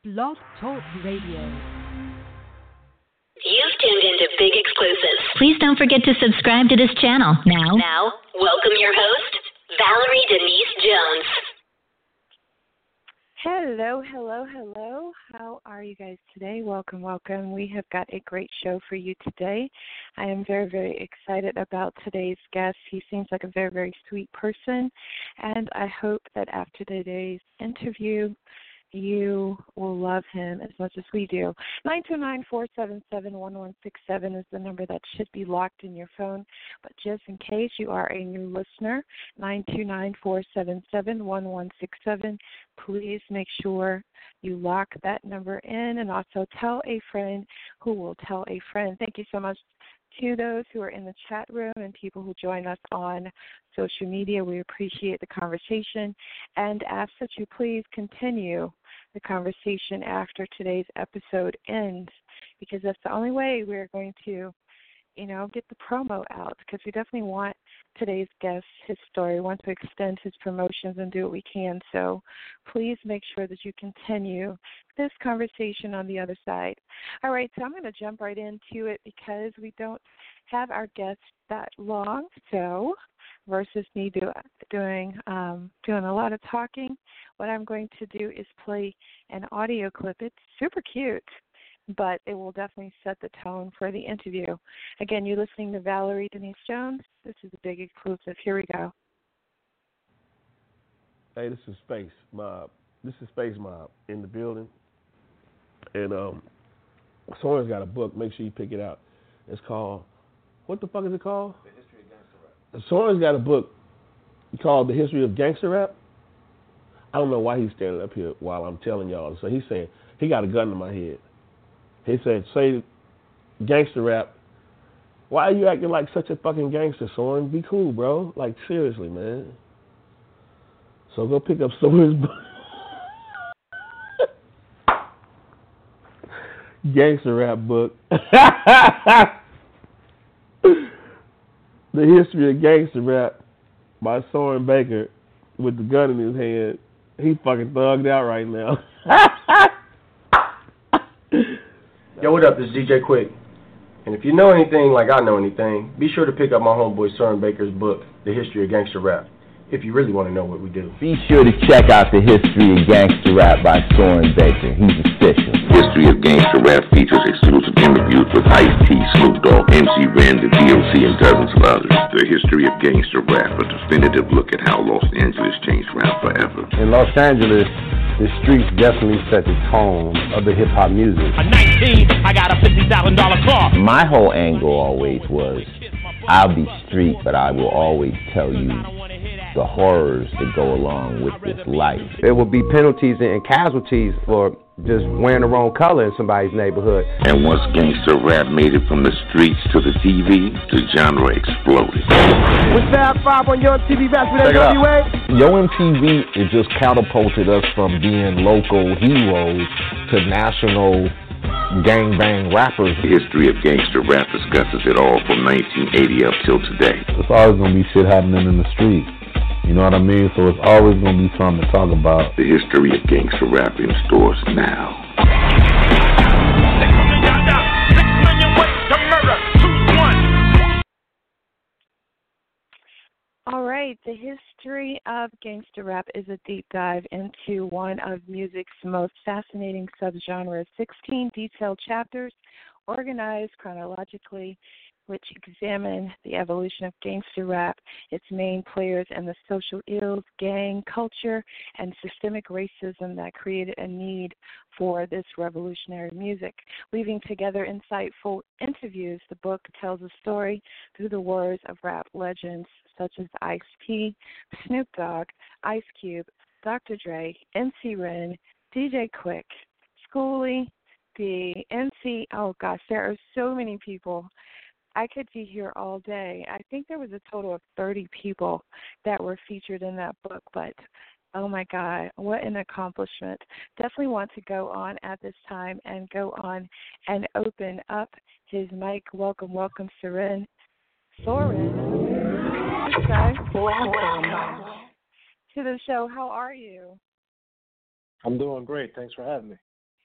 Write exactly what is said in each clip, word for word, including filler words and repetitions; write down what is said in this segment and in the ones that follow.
Blog Talk Radio. You've tuned into Big Exclusives. Please don't forget to subscribe to this channel. Now, now, welcome your host, Valerie Denise Jones. Hello, hello, hello. How are you guys today? Welcome, welcome. We have got a great show for you today. I am very, very excited about today's guest. He seems like a very, very sweet person, and I hope that after today's interview, you will love him as much as we do. nine two nine, four seven seven, one one six seven is the number that should be locked in your phone. But just in case you are a new listener, nine two nine, four seven seven, one one six seven, please make sure you lock that number in and also tell a friend who will tell a friend. Thank you so much to those who are in the chat room and people who join us on social media. We appreciate the conversation and ask that you please continue the conversation after today's episode ends, because that's the only way we're going to, you know, get the promo out, because we definitely want today's guest, his story, want to extend his promotions and do what we can. So please make sure that you continue this conversation on the other side. All right, so I'm going to jump right into it because we don't have our guest that long. So versus me do, doing um, doing a lot of talking, what I'm going to do is play an audio clip. It's super cute, but it will definitely set the tone for the interview. Again, you're listening to Valerie Denise Jones. This is a Big Exclusive. Here we go. Hey, this is Space Mob. This is Space Mob in the building. And um, someone's got a book. Make sure you pick it out. It's called, what the fuck is it called? The History of Gangster Rap. Someone's got a book called The History of Gangster Rap. I don't know why he's standing up here while I'm telling y'all. So he's saying, he got a gun to my head. He said, say gangster rap. Why are you acting like such a fucking gangster, Soren? Be cool, bro. Like, seriously, man. So go pick up Soren's book. Gangster rap book. The History of Gangster Rap by Soren Baker with the gun in his hand. He fucking thugged out right now. Yo, what up? This is D J Quick. And if you know anything like I know anything, be sure to pick up my homeboy Soren Baker's book, The History of Gangster Rap, if you really want to know what we do. Be sure to check out The History of Gangster Rap by Soren Baker. He's official. History of Gangster Rap features exclusive interviews with Ice-T, Snoop Dogg, M C Ren, the D O C, and dozens of others. The History of Gangster Rap, a definitive look at how Los Angeles changed rap forever. In Los Angeles, the streets definitely set the tone of the hip-hop music. At nineteen, I got a fifty thousand dollars car. My whole angle always was, I'll be street, but I will always tell you the horrors that go along with this life. There will be penalties and casualties for just wearing the wrong color in somebody's neighborhood. And once gangster rap made it from the streets to the T V, the genre exploded. With Fab Five on Yo M T V Raps with N W A. Yo M T V, it just catapulted us from being local heroes to national gangbang rappers. The History of Gangster Rap discusses it all from nineteen eighty up till today. There's always going to be shit happening in the street. You know what I mean? So it's always going to be something to talk about. The History of Gangster Rap in stores now. All right, The History of Gangster Rap is a deep dive into one of music's most fascinating subgenres. sixteen detailed chapters organized chronologically, which examine the evolution of gangster rap, its main players, and the social ills, gang culture, and systemic racism that created a need for this revolutionary music. Weaving together insightful interviews, the book tells a story through the words of rap legends such as Ice-T, Snoop Dogg, Ice Cube, Doctor Dre, M C Ren, D J Quick, Schoolie, the M C, oh gosh, there are so many people. I could be here all day. I think there was a total of thirty people that were featured in that book, but oh my God, what an accomplishment. Definitely want to go on at this time and go on and open up his mic. Welcome, welcome, Soren. Soren. Okay. Welcome to the show. How are you? I'm doing great. Thanks for having me.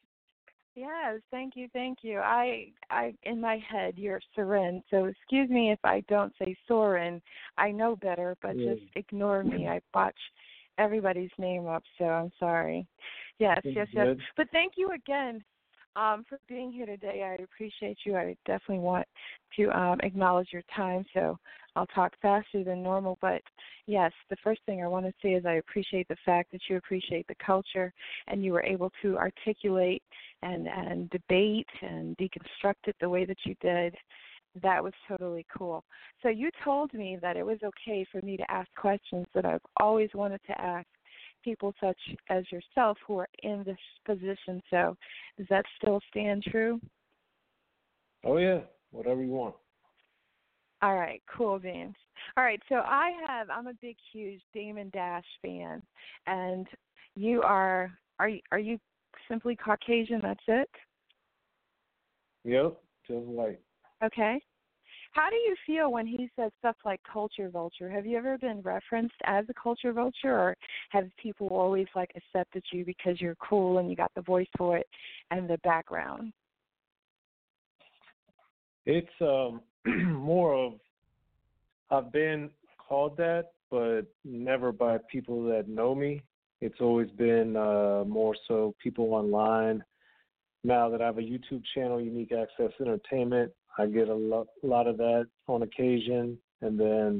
Yes, thank you, thank you. I, I, in my head, you're Soren, so excuse me if I don't say Soren. I know better, but Yeah. just ignore me. I botch everybody's name up, so I'm sorry. Yes, That's yes, yes. good. But thank you again um, for being here today. I appreciate you. I definitely want to um, acknowledge your time, so I'll talk faster than normal. But, yes, the first thing I want to say is I appreciate the fact that you appreciate the culture and you were able to articulate and, and debate and deconstruct it the way that you did. That was totally cool. So you told me that it was okay for me to ask questions that I've always wanted to ask people such as yourself who are in this position. So does that still stand true? Oh, yeah, whatever you want. All right, cool beans. All right, so I have, I'm a big, huge Damon Dash fan, and you are, are you, are you simply Caucasian, that's it? Yep, just white. Okay. How do you feel when he says stuff like culture vulture? Have you ever been referenced as a culture vulture, or have people always like accepted you because you're cool and you got the voice for it and the background? It's um, more of, I've been called that, but never by people that know me. It's always been uh, more so people online. Now that I have a YouTube channel, Unique Access Entertainment, I get a lot, a lot of that on occasion. And then,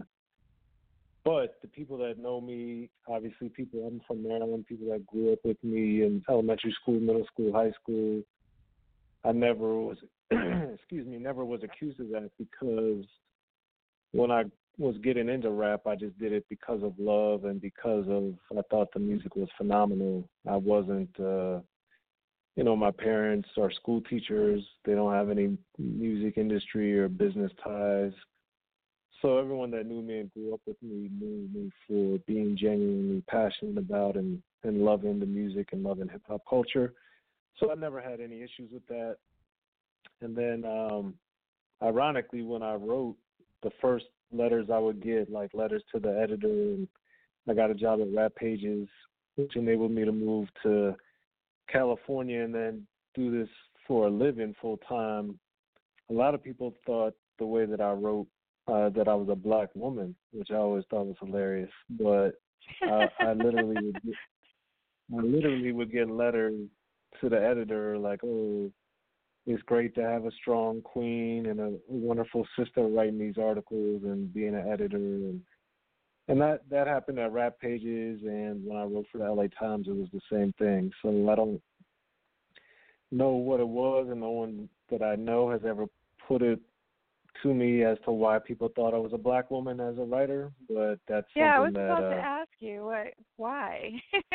but the people that know me, obviously people, I'm from Maryland, people that grew up with me in elementary school, middle school, high school, I never was, excuse me, never was accused of that, because when I was getting into rap, I just did it because of love and because of, I thought the music was phenomenal. I wasn't, uh, you know, my parents are school teachers. They don't have any music industry or business ties. So everyone that knew me and grew up with me knew me for being genuinely passionate about and, and loving the music and loving hip-hop culture. So I never had any issues with that. And then, um, ironically, when I wrote, the first letters I would get, like letters to the editor, and I got a job at Rap Pages, which enabled me to move to California and then do this for a living full time. A lot of people thought the way that I wrote uh, that I was a black woman, which I always thought was hilarious. But uh, I literally would get, I literally would get letters to the editor like, "Oh, it's great to have a strong queen and a wonderful sister writing these articles and being an editor." And and that, that happened at Rap Pages, and when I wrote for the L A Times, it was the same thing. So I don't know what it was, and no one that I know has ever put it to me as to why people thought I was a black woman as a writer, but that's yeah, I was something about that, to uh, ask you, what, why?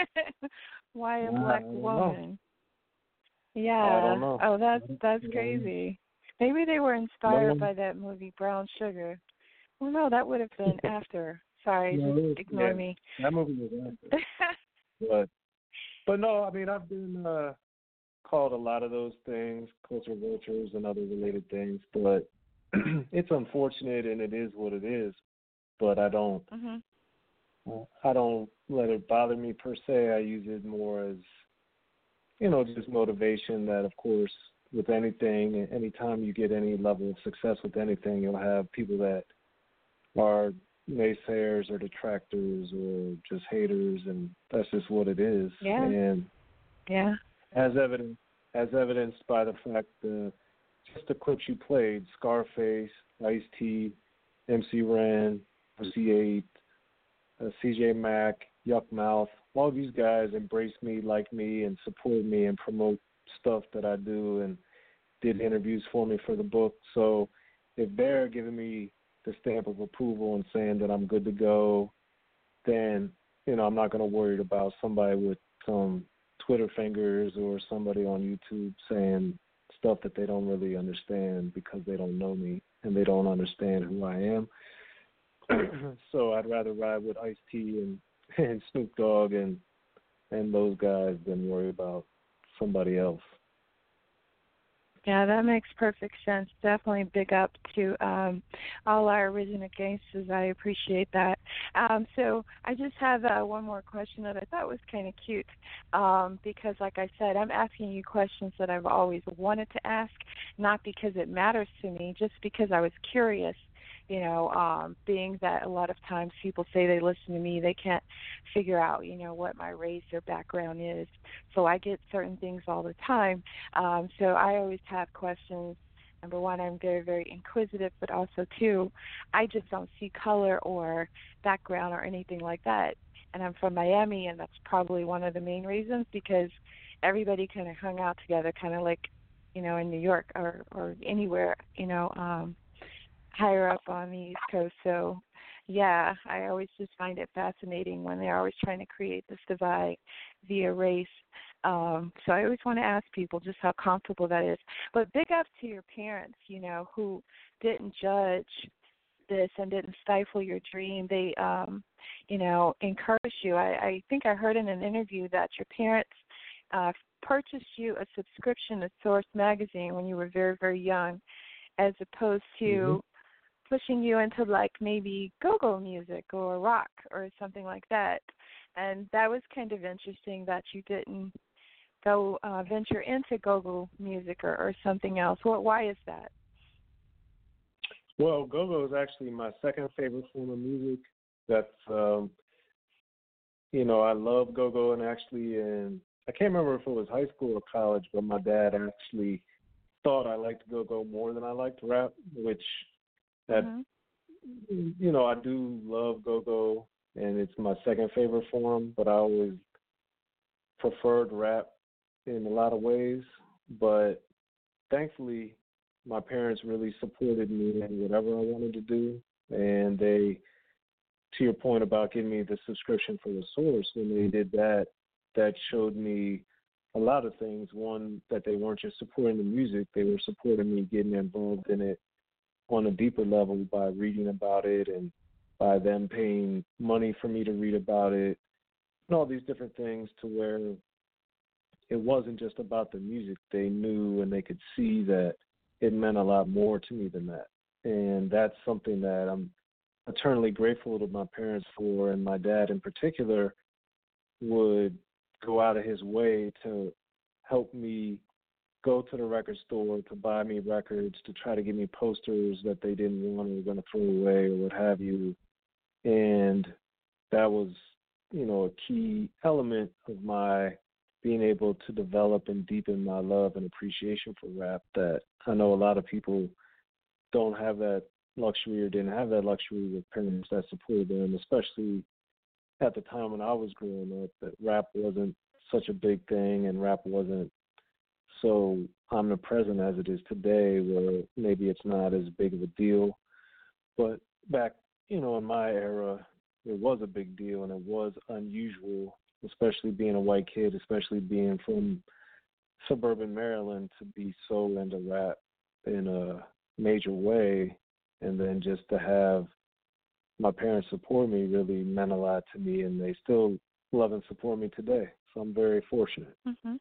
Why a I black don't know. woman? Yeah. I don't know. Oh, that's that's You know, crazy. Maybe they were no inspired one, by that movie Brown Sugar. Well, no, that would have been after. Sorry, no, just ignore yeah, me. that movie was after. But but no, I mean, I've been uh, called a lot of those things, culture vultures and other related things, but it's unfortunate and it is what it is. But I don't, hmm I don't let it bother me per se. I use it more as, you know, just motivation that, of course, with anything, anytime you get any level of success with anything, you'll have people that are naysayers or detractors or just haters, and that's just what it is. Yeah. And Yeah. as evidence, as evidenced by the fact that just the clips you played, Scarface, Ice-T, M C Ren, C eight, uh, C J Mack, Yuck Mouth, all these guys embrace me, like me, and support me and promote stuff that I do and did interviews for me for the book. So if they're giving me the stamp of approval and saying that I'm good to go, then, you know, I'm not going to worry about somebody with some Twitter fingers or somebody on YouTube saying stuff that they don't really understand because they don't know me and they don't understand who I am. So I'd rather ride with Ice-T and, and Snoop Dogg and and those guys than worry about somebody else. Yeah, that makes perfect sense. Definitely big up to um, all our original gangsters. I appreciate that. Um, so I just have uh, one more question that I thought was kind of cute um, because, like I said, I'm asking you questions that I've always wanted to ask, not because it matters to me, just because I was curious. You know, um, being that a lot of times people say they listen to me, they can't figure out, you know, what my race or background is. So I get certain things all the time. Um, so I always have questions. Number one, I'm very, very inquisitive, but also, two, I just don't see color or background or anything like that. And I'm from Miami, and that's probably one of the main reasons because everybody kind of hung out together, kind of like, you know, in New York or, or anywhere, you know, um, higher up on the East Coast. So, yeah, I always just find it fascinating when they're always trying to create this divide via race. Um, so I always want to ask people just how comfortable that is. But big up to your parents, you know, who didn't judge this and didn't stifle your dream. They, um, you know, encouraged you. I, I think I heard in an interview that your parents uh, purchased you a subscription to Source magazine when you were very, very young, as opposed to mm-hmm. pushing you into like maybe go-go music or rock or something like that. And that was kind of interesting that you didn't go uh, venture into go-go music or, or something else. Well, why is that? Well, go-go is actually my second favorite form of music. That's, um, you know, I love go-go, and actually, and I can't remember if it was high school or college, but my dad actually thought I liked go-go more than I liked rap, which that, mm-hmm. you know, I do love go-go, and it's my second favorite form, but I always preferred rap in a lot of ways. But thankfully, my parents really supported me in whatever I wanted to do, and they, to your point about giving me the subscription for the Source, when they did that, that showed me a lot of things. One, that they weren't just supporting the music, they were supporting me getting involved in it on a deeper level by reading about it and by them paying money for me to read about it and all these different things, to where it wasn't just about the music. They knew and they could see that it meant a lot more to me than that. And that's something that I'm eternally grateful to my parents for, and my dad in particular would go out of his way to help me go to the record store to buy me records, to try to give me posters that they didn't want or were going to throw away or what have you. And that was, you know, a key element of my being able to develop and deepen my love and appreciation for rap, that I know a lot of people don't have that luxury or didn't have that luxury with parents that supported them, especially at the time when I was growing up, that rap wasn't such a big thing and rap wasn't so omnipresent as it is today, where maybe it's not as big of a deal. But back, you know, in my era, it was a big deal and it was unusual, especially being a white kid, especially being from suburban Maryland, to be so into rap in a major way. And then just to have my parents support me really meant a lot to me, and they still love and support me today. So I'm very fortunate. Mm-hmm.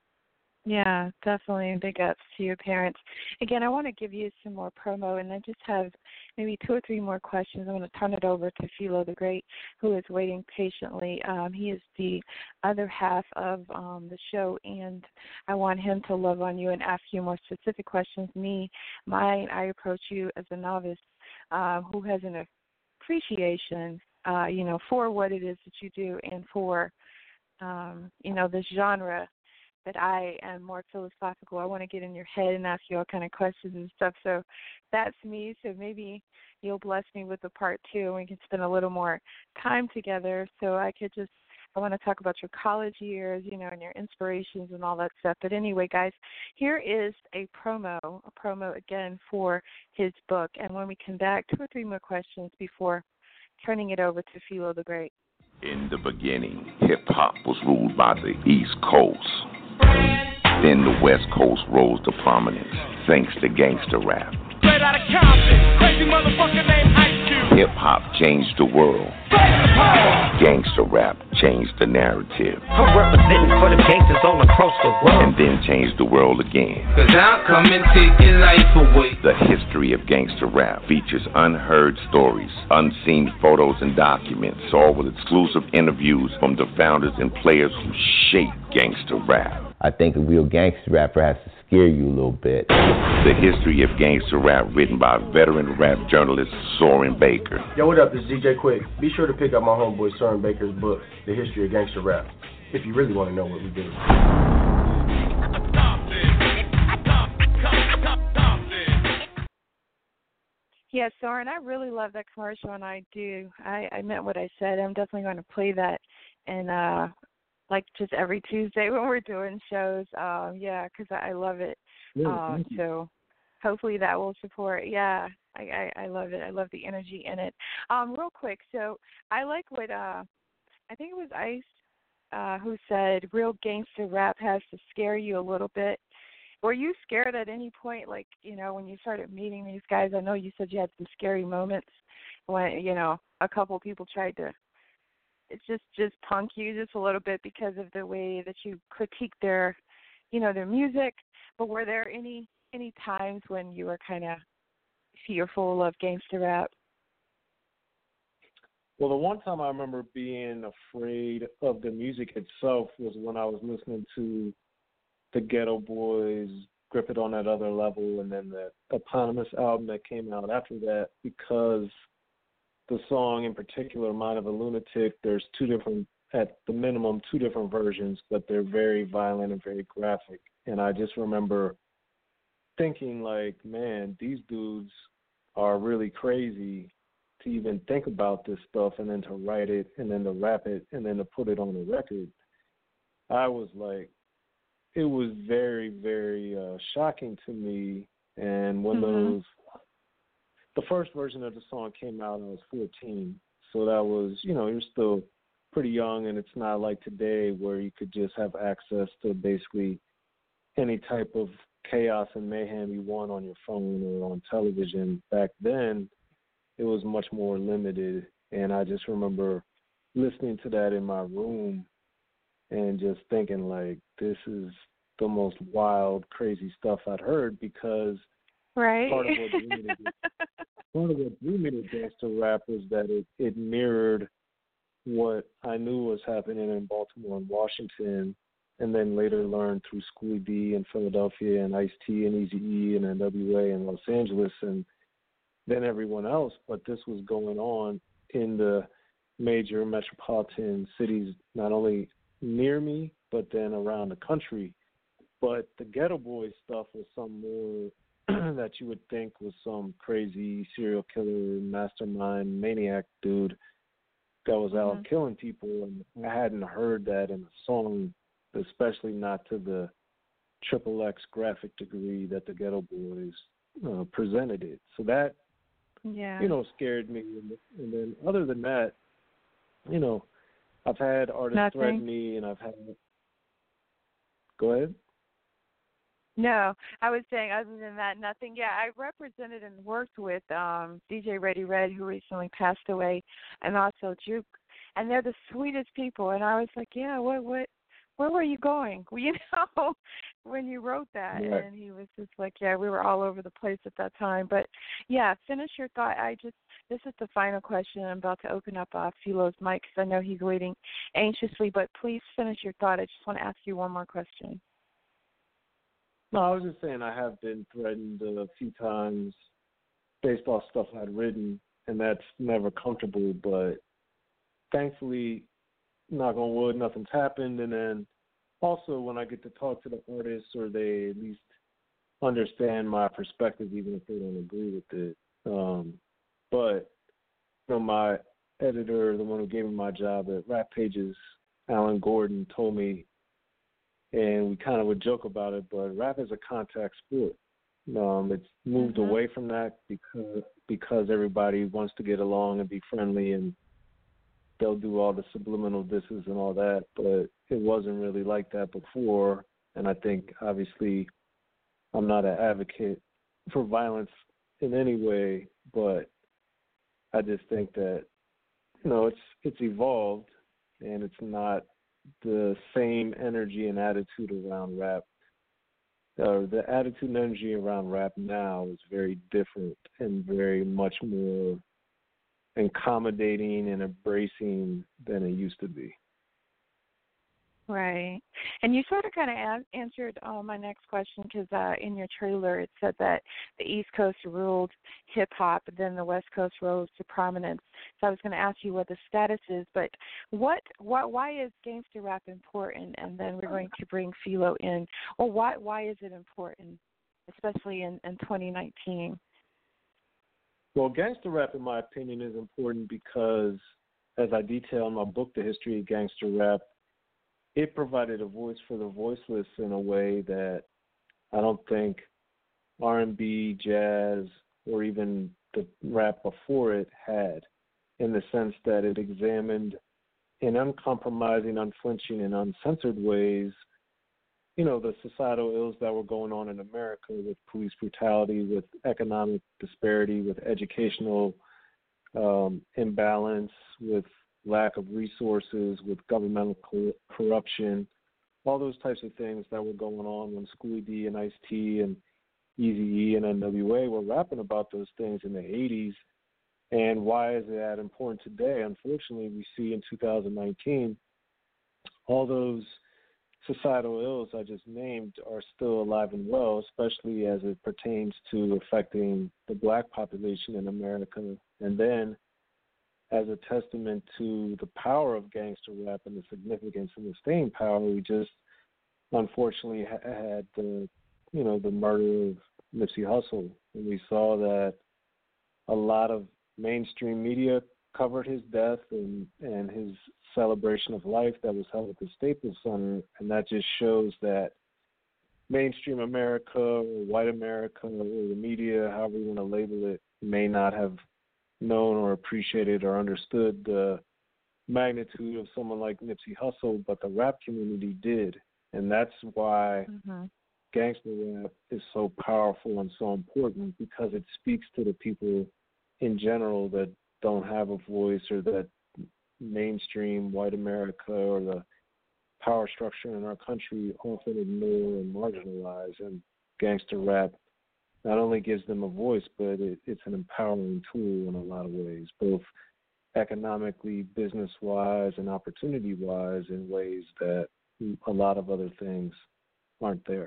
Yeah, definitely. Big ups to your parents. Again, I want to give you some more promo, and I just have maybe two or three more questions. I'm going to turn it over to Philo the Great, who is waiting patiently. Um, he is the other half of um, the show, and I want him to love on you and ask you more specific questions. Me, mine, I approach you as a novice um, who has an appreciation, uh, you know, for what it is that you do and for, um, you know, this genre that I am more philosophical. I want to get in your head and ask you all kind of questions and stuff. So that's me. So maybe you'll bless me with a part two, and we can spend a little more time together. So I could just, I want to talk about your college years, you know, and your inspirations and all that stuff. But anyway, guys, here is a promo, a promo again for his book. And when we come back, two or three more questions before turning it over to Philo the Great. In the beginning, hip-hop was ruled by the East Coast. Then the West Coast rose to prominence thanks to gangster rap. Straight out of Compton, crazy motherfucker named Ice Cube. Hip-hop changed the world. Gangster rap changed the narrative. I'm representing for the gangsters all across the world. And then changed the world again. Cause I'll come and take your life away. The history of gangster rap features unheard stories, unseen photos and documents, all with exclusive interviews from the founders and players who shaped gangster rap. I think a real gangster rapper has to scare you a little bit. The history of gangster rap written by veteran rap journalist Soren Baker. Yo, what up? This is D J Quick. Be sure to pick up my homeboy Soren Baker's book, The History of Gangster Rap, if you really want to know what we do. Yeah, Soren, I really love that commercial, and I do. I, I meant what I said. I'm definitely going to play that, and uh, like just every Tuesday when we're doing shows. Um, yeah, because I, I love it. Yeah, um, so hopefully that will support. Yeah, I, I, I love it. I love the energy in it. Um, real quick, so I like what uh, I think it was Ice uh, who said, "Real gangster rap has to scare you a little bit." Were you scared at any point, like, you know, when you started meeting these guys? I know you said you had some scary moments when, you know, a couple people tried to it's just, just punk you just a little bit because of the way that you critique their, you know, their music. But were there any any times when you were kind of fearful of gangster rap? Well, the one time I remember being afraid of the music itself was when I was listening to the Ghetto Boys, Grip It on That Other Level, and then the eponymous album that came out after that, because the song in particular, Mind of a Lunatic, there's two different, at the minimum, two different versions, but they're very violent and very graphic. And I just remember thinking, like, man, these dudes are really crazy to even think about this stuff and then to write it and then to rap it and then to put it on a record. I was like, it was very, very uh, shocking to me. And when mm-hmm. those, the first version of the song came out, I was fourteen. So that was, you know, you're still pretty young, and it's not like today where you could just have access to basically any type of chaos and mayhem you want on your phone or on television. Back then, it was much more limited. And I just remember listening to that in my room and just thinking, like, this is the most wild, crazy stuff I'd heard, because right. part of what drew me to, part of what drew me to gangster rap was that it, it mirrored what I knew was happening in Baltimore and Washington, and then later learned through Schoolie D in Philadelphia and Ice-T and Eazy-E and N W A in Los Angeles, and then everyone else. But this was going on in the major metropolitan cities, not only near me, but then around the country. But the Ghetto Boys stuff was some more that you would think was some crazy serial killer, mastermind, maniac dude that was out mm-hmm. killing people. And I hadn't heard that in a song, especially not to the triple X graphic degree that the Ghetto Boys uh, presented it. So that, yeah. you know, scared me. And then other than that, you know, I've had artists Nothing. threaten me, and I've had. Go ahead. No, I was saying other than that, nothing. Yeah, I represented and worked with um, D J Ready Red, who recently passed away, and also Juke, and they're the sweetest people. And I was like, yeah, what, what, where were you going? Well, you know, when you wrote that, yeah. and he was just like, yeah, we were all over the place at that time. But yeah, finish your thought. I just, this is the final question. I'm about to open up uh, Philo's mic because I know he's waiting anxiously. But please finish your thought. I just want to ask you one more question. No, I was just saying I have been threatened a few times based off stuff I'd written, and that's never comfortable. But thankfully, knock on wood, nothing's happened. And then also when I get to talk to the artists, or they at least understand my perspective, even if they don't agree with it. Um, but, you know, my editor, the one who gave me my job at Rap Pages, Alan Gordon, told me, and we kind of would joke about it, but rap is a contact sport. Um, it's moved mm-hmm. away from that because because everybody wants to get along and be friendly, and they'll do all the subliminal disses and all that, but it wasn't really like that before. And I think, obviously, I'm not an advocate for violence in any way, but I just think that, you know, it's it's evolved, and it's not the same energy and attitude around rap. Uh, the attitude and energy around rap now is very different and very much more accommodating and embracing than it used to be. Right. And you sort of kind of a- answered uh, my next question because uh, in your trailer it said that the East Coast ruled hip-hop, and then the West Coast rose to prominence. So I was going to ask you what the status is, but what, what, why is gangster rap important? And then we're going to bring Philo in. Well, why, why is it important, especially in, in twenty nineteen? Well, gangster rap, in my opinion, is important because, as I detail in my book, The History of Gangster Rap, it provided a voice for the voiceless in a way that I don't think R and B, jazz, or even the rap before it had, in the sense that it examined in uncompromising, unflinching, and uncensored ways, you know, the societal ills that were going on in America with police brutality, with economic disparity, with educational um, imbalance, with lack of resources, with governmental co- corruption, all those types of things that were going on when Schoolie D and Ice-T and Eazy-E and N W A were rapping about those things in the eighties. And why is that important today? Unfortunately, we see in two thousand nineteen, all those societal ills I just named are still alive and well, especially as it pertains to affecting the black population in America. And then, as a testament to the power of gangster rap and the significance and the staying power, we just unfortunately ha- had the, you know, the murder of Nipsey Hussle, and we saw that a lot of mainstream media covered his death and, and his celebration of life that was held at the Staples Center, and that just shows that mainstream America or white America or the media, however you want to label it, may not have known or appreciated or understood the magnitude of someone like Nipsey Hussle, but the rap community did. And that's why mm-hmm. gangster rap is so powerful and so important, because it speaks to the people in general that don't have a voice, or that mainstream white America or the power structure in our country often ignore and marginalize. And gangster rap not only gives them a voice, but it, it's an empowering tool in a lot of ways, both economically, business-wise, and opportunity-wise, in ways that a lot of other things aren't there.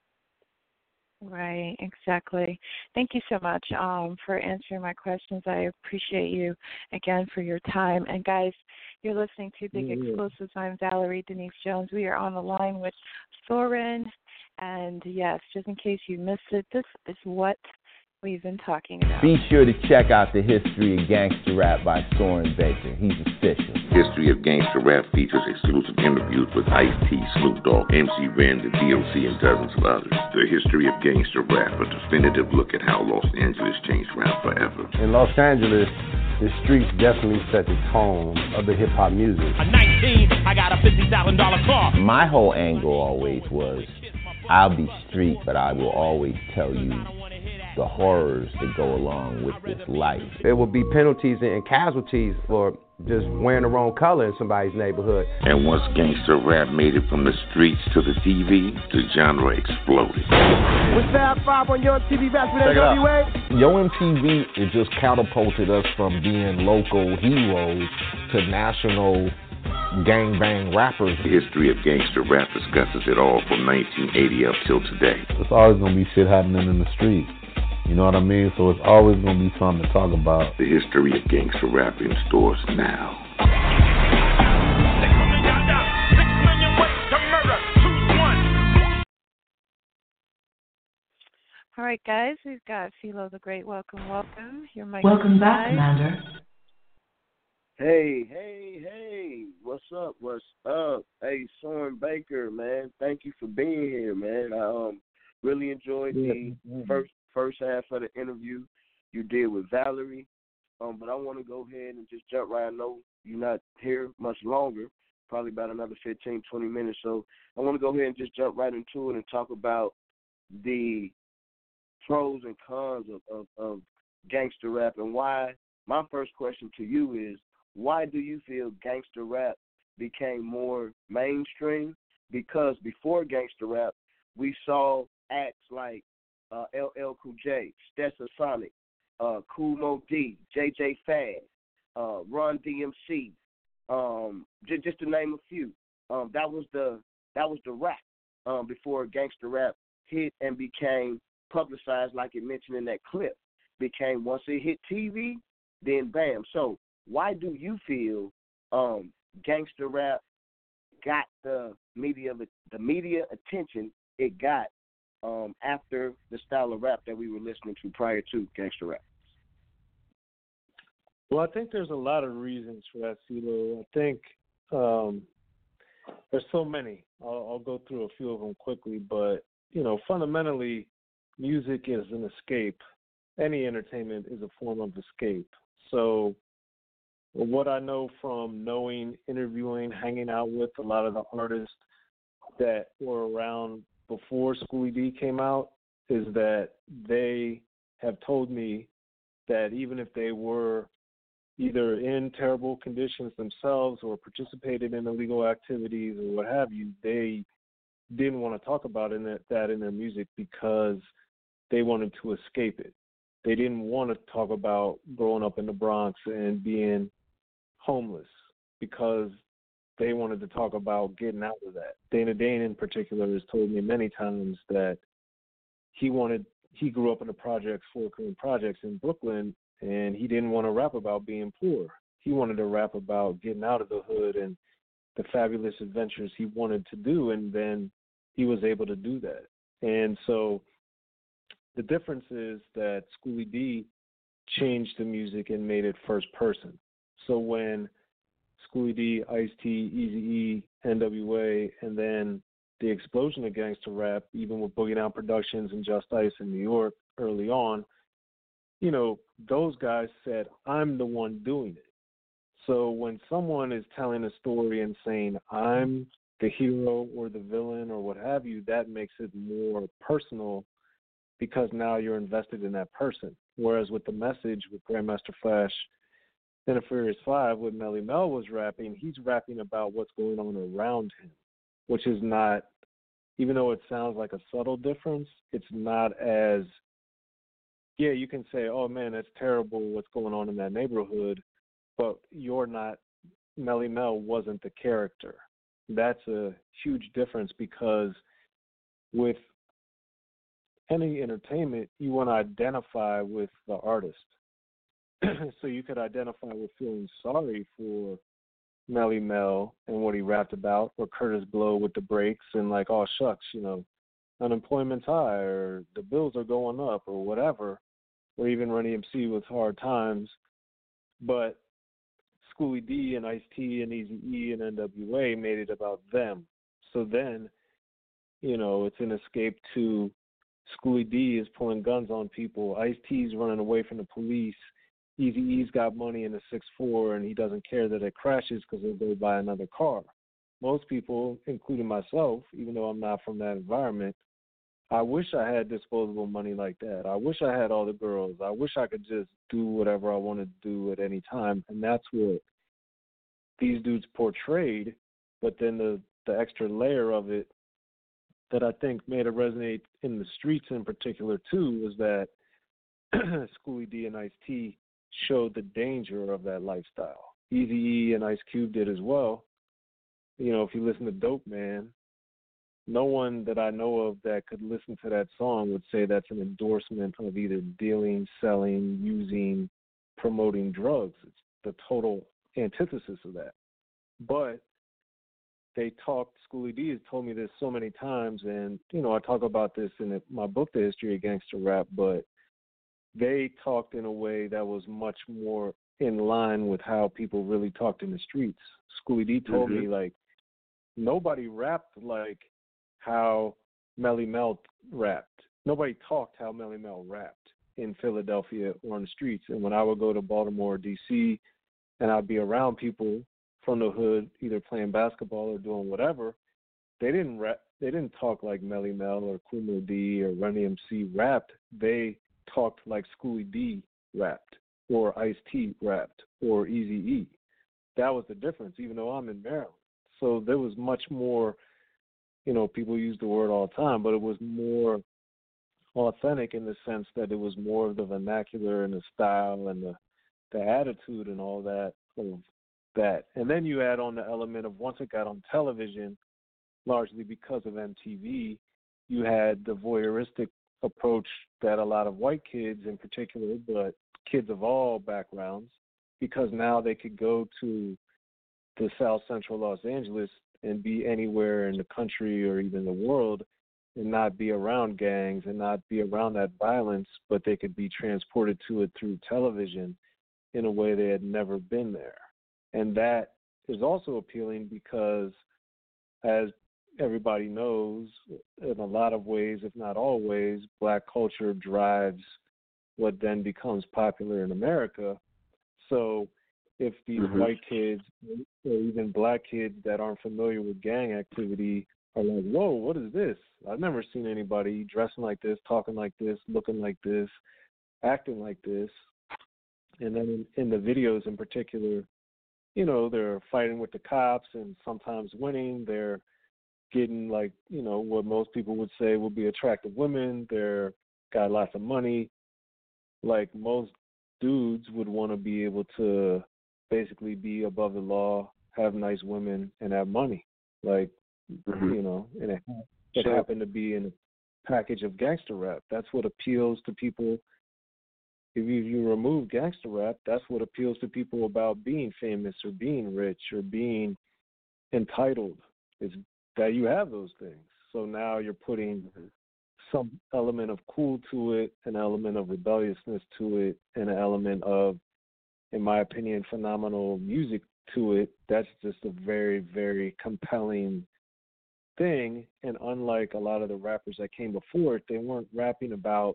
Right, exactly. Thank you so much um, for answering my questions. I appreciate you again for your time. And guys, you're listening to Big mm-hmm. Explosives. I'm Valerie Denise Jones. We are on the line with Soren. And yes, just in case you missed it, this is what we've been talking about. Be sure to check out The History of Gangster Rap by Soren Baker. He's official. History of Gangster Rap features exclusive interviews with Ice-T, Snoop Dogg, M C Ren, the D O C, and dozens of others. The History of Gangster Rap, a definitive look at how Los Angeles changed rap forever. In Los Angeles, the streets definitely set the tone of the hip-hop music. I'm nineteen, I got a fifty thousand dollars car. My whole angle always was, I'll be street, but I will always tell you the horrors that go along with this life. There will be penalties and casualties for just wearing the wrong color in somebody's neighborhood. And once gangster rap made it from the streets to the T V, the genre exploded. With Fab Five on Yo M T V Rap with N W A. Yo M T V, it just catapulted us from being local heroes to national gang bang rappers. The History of Gangster Rap discusses it all from nineteen eighty up till today. There's always going to be shit happening in the street. You know what I mean? So it's always going to be something to talk about. The History of Gangster Rap in stores now. All right, guys, we've got Philo the Great. Welcome, welcome. Your mic welcome back, live. Commander. Hey, hey, hey, what's up, what's up? Hey, Soren Baker, man, thank you for being here, man. I um, really enjoyed the yeah. first first half of the interview you did with Valerie, um, but I want to go ahead and just jump right. I know you're not here much longer, probably about another fifteen, twenty minutes, so I want to go ahead and just jump right into it and talk about the pros and cons of, of, of gangster rap and why my first question to you is, why do you feel gangster rap became more mainstream? Because before gangster rap, we saw acts like uh, L L Cool J, Stetsasonic, uh, Kool Moe Dee, J J Fad, uh, Run D M C, um, j- just to name a few. Um, that was the that was the rap um, before gangster rap hit and became publicized, like it mentioned in that clip. Became once it hit T V, then bam. So why do you feel um, gangster rap got the media the media attention it got um, after the style of rap that we were listening to prior to gangster rap? Well, I think there's a lot of reasons for that, CeeLo. I think um, there's so many. I'll, I'll go through a few of them quickly, but you know, fundamentally, music is an escape. Any entertainment is a form of escape. So what I know from knowing, interviewing, hanging out with a lot of the artists that were around before Schoolie D came out is that they have told me that even if they were either in terrible conditions themselves or participated in illegal activities or what have you, they didn't want to talk about in that, that in their music because they wanted to escape it. They didn't want to talk about growing up in the Bronx and being homeless because they wanted to talk about getting out of that. Dana Dane in particular has told me many times that he wanted he grew up in the projects, Fort Greene projects in Brooklyn, and he didn't want to rap about being poor. He wanted to rap about getting out of the hood and the fabulous adventures he wanted to do, and then he was able to do that. And so the difference is that Schoolie D changed the music and made it first person. So when Schoolie D, Ice-T, Eazy-E, N W A, and then the explosion of gangster rap, even with Boogie Down Productions and Just Ice in New York early on, you know, those guys said, I'm the one doing it. So when someone is telling a story and saying, I'm the hero or the villain or what have you, that makes it more personal because now you're invested in that person. Whereas with The Message, with Grandmaster Flash and the Furious Five, when Melly Mel was rapping, he's rapping about what's going on around him, which is not, even though it sounds like a subtle difference, it's not as, yeah, you can say, oh man, that's terrible what's going on in that neighborhood, but you're not, Melly Mel wasn't the character. That's a huge difference because with any entertainment, you want to identify with the artist. So you could identify with feeling sorry for Melly Mel and what he rapped about, or Curtis Blow with the breaks and like, oh shucks, you know, unemployment's high or the bills are going up or whatever, or even Run D M C with Hard Times. But Schoolie D and Ice-T and Eazy-E and N W A made it about them. So then, you know, it's an escape to Schoolie D is pulling guns on people. Ice-T's running away from the police. Eazy-E's got money in a six four, and he doesn't care that it crashes because he'll go buy another car. Most people, including myself, even though I'm not from that environment, I wish I had disposable money like that. I wish I had all the girls. I wish I could just do whatever I wanted to do at any time, and that's what these dudes portrayed. But then the, the extra layer of it that I think made it resonate in the streets in particular, too, was that Schoolie D and Ice-T showed the danger of that lifestyle. Eazy-E and Ice Cube did as well. You know, if you listen to Dope Man, no one that I know of that could listen to that song would say that's an endorsement of either dealing, selling, using, promoting drugs. It's the total antithesis of that. But they talked, Schoolie D has told me this so many times, and, you know, I talk about this in my book, The History of Gangster Rap, but they talked in a way that was much more in line with how people really talked in the streets. Schoolie D told mm-hmm. me, like, nobody rapped like how Melly Mel rapped. Nobody talked how Melly Mel rapped in Philadelphia or on the streets. And when I would go to Baltimore or D C and I'd be around people from the hood, either playing basketball or doing whatever, they didn't rap. They didn't talk like Melly Mel or Kool Moe Dee or Run D M C rapped. They talked like Schoolie D rapped, or Ice-T rapped or Eazy-E. That was the difference, even though I'm in Maryland. So there was much more, you know, people use the word all the time, but it was more authentic in the sense that it was more of the vernacular and the style and the, the attitude and all that of that. And then you add on the element of once it got on television, largely because of M T V, you had the voyeuristic approach that a lot of white kids in particular, but kids of all backgrounds, because now they could go to the South Central Los Angeles and be anywhere in the country or even the world and not be around gangs and not be around that violence, but they could be transported to it through television in a way they had never been there. And that is also appealing because, as everybody knows, in a lot of ways, if not always, black culture drives what then becomes popular in America. So if these mm-hmm. white kids or even black kids that aren't familiar with gang activity are like, whoa, what is this? I've never seen anybody dressing like this, talking like this, looking like this, acting like this. And then in, in the videos in particular, you know, they're fighting with the cops and sometimes winning. They're getting, like, you know, what most people would say would be attractive women. They're got lots of money. Like most dudes would want to be able to basically be above the law, have nice women, and have money. Like, mm-hmm. you know, and it, it sure. happened to be in a package of gangster rap. That's what appeals to people. If you, if you remove gangster rap, that's what appeals to people about being famous or being rich or being entitled. It's that you have those things. So now you're putting mm-hmm. some element of cool to it, an element of rebelliousness to it, and an element of, in my opinion, phenomenal music to it. That's just a very, very compelling thing. And unlike a lot of the rappers that came before it, they weren't rapping about,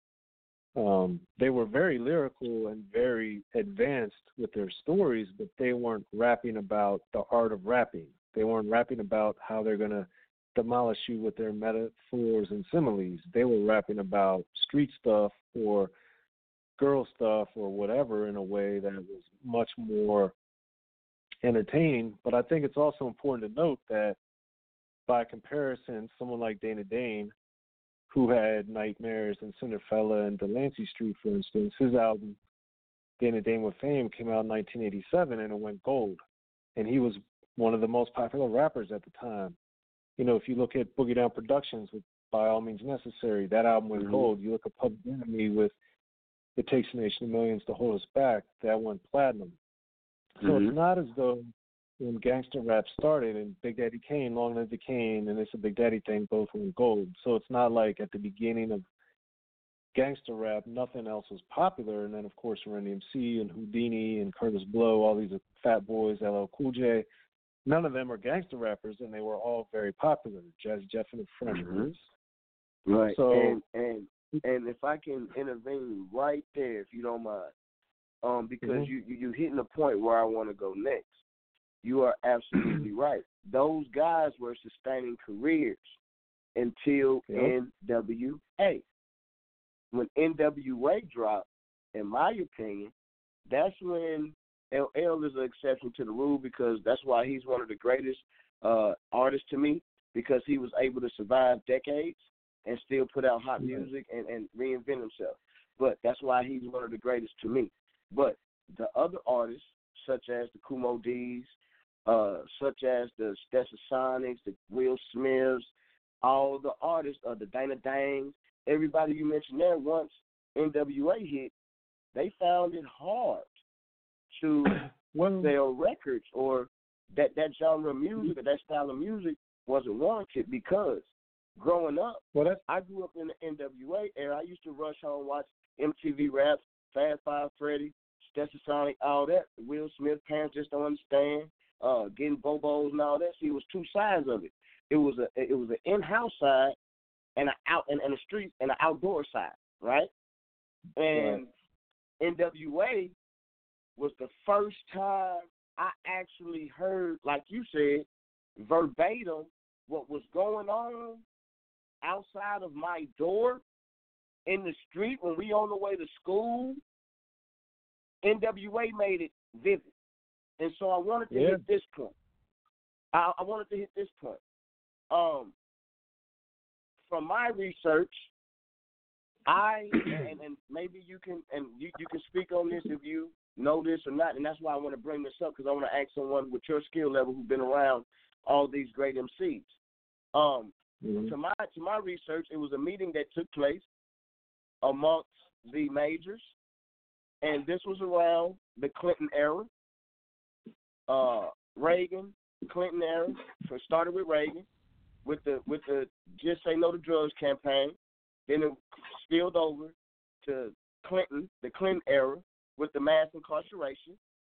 um, they were very lyrical and very advanced with their stories, but they weren't rapping about the art of rapping. They weren't rapping about how they're going to demolish you with their metaphors and similes. They were rapping about street stuff or girl stuff or whatever in a way that was much more entertaining. But I think it's also important to note that by comparison, someone like Dana Dane, who had Nightmares and Cinderfella and Delancey Street, for instance, his album, Dana Dane with Fame, came out in nineteen eighty-seven and it went gold. And he was one of the most popular rappers at the time. You know, if you look at Boogie Down Productions with By All Means Necessary, that album went mm-hmm. gold. You look at Public Enemy with It Takes a Nation of Millions to Hold Us Back, that went platinum. So mm-hmm. it's not as though when gangster rap started and Big Daddy Kane, Long Live the Kane, and It's a Big Daddy Thing both went gold. So it's not like at the beginning of gangster rap, nothing else was popular. And then, of course, Run D M C and Houdini and Curtis Blow, all these Fat Boys, L L Cool J, none of them are gangster rappers, and they were all very popular. Jazzy Jeff and the Fresh Prince. Mm-hmm. Right. So, and, and and if I can intervene right there, if you don't mind, um, because mm-hmm. you, you, you're hitting a point where I want to go next. You are absolutely right. Those guys were sustaining careers until yep. N W A. When N W A dropped, in my opinion, that's when L L is an exception to the rule, because that's why he's one of the greatest uh, artists to me, because he was able to survive decades and still put out hot yeah. music and, and reinvent himself. But that's why he's one of the greatest to me. But the other artists, such as the Kumo D's, uh, such as the Stetsasonics, the Will Smiths, all the artists, uh, the Dana Dangs, everybody you mentioned there, once N W A hit, they found it hard to sell records, or that, that genre of music or that style of music wasn't warranted, because growing up, well, that's, I grew up in the N W A era. I used to rush home, watch M T V Raps, Fast Five Freddy, Stetsasonic, all that. Will Smith, Parents Just Don't Understand, uh, getting Bobos and all that. See, it was two sides of it. It was a it was an in-house side and an out and, and a street and an outdoor side, right? And right. N W A was the first time I actually heard, like you said, verbatim what was going on outside of my door in the street when we on the way to school. N W A made it vivid. And so I wanted to yeah. hit this point. I, I wanted to hit this point. Um, from my research, I and, and maybe you can and you, you can speak on this if you know this or not, and that's why I want to bring this up, because I want to ask someone with your skill level who's been around all these great M Cs. Um, mm-hmm. To my to my research, it was a meeting that took place amongst the majors, and this was around the Clinton era, uh, Reagan, Clinton era. So it started with Reagan, with the with the Just Say No to Drugs campaign. Then it spilled over to Clinton, the Clinton era, with the mass incarceration.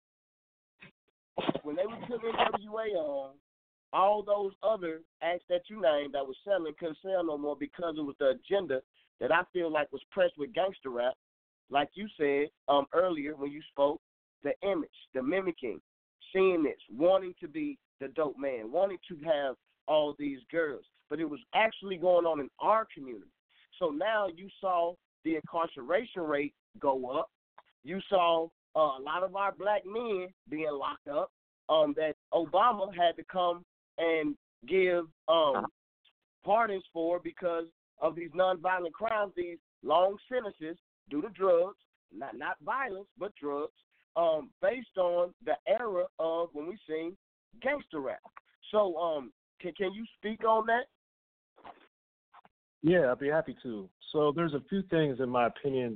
When they were putting N W A on, all those other acts that you named that was selling couldn't sell no more because it was the agenda that I feel like was pressed with gangster rap. Like you said um, earlier when you spoke, the image, the mimicking, seeing this, wanting to be the dope man, wanting to have all these girls. But it was actually going on in our community. So now you saw the incarceration rate go up. You saw uh, a lot of our black men being locked up um, that Obama had to come and give um, pardons for because of these nonviolent crimes, these long sentences due to drugs, not not violence, but drugs, um, based on the era of when we sing gangster rap. So um, can, can you speak on that? Yeah, I'd be happy to. So there's a few things, in my opinion,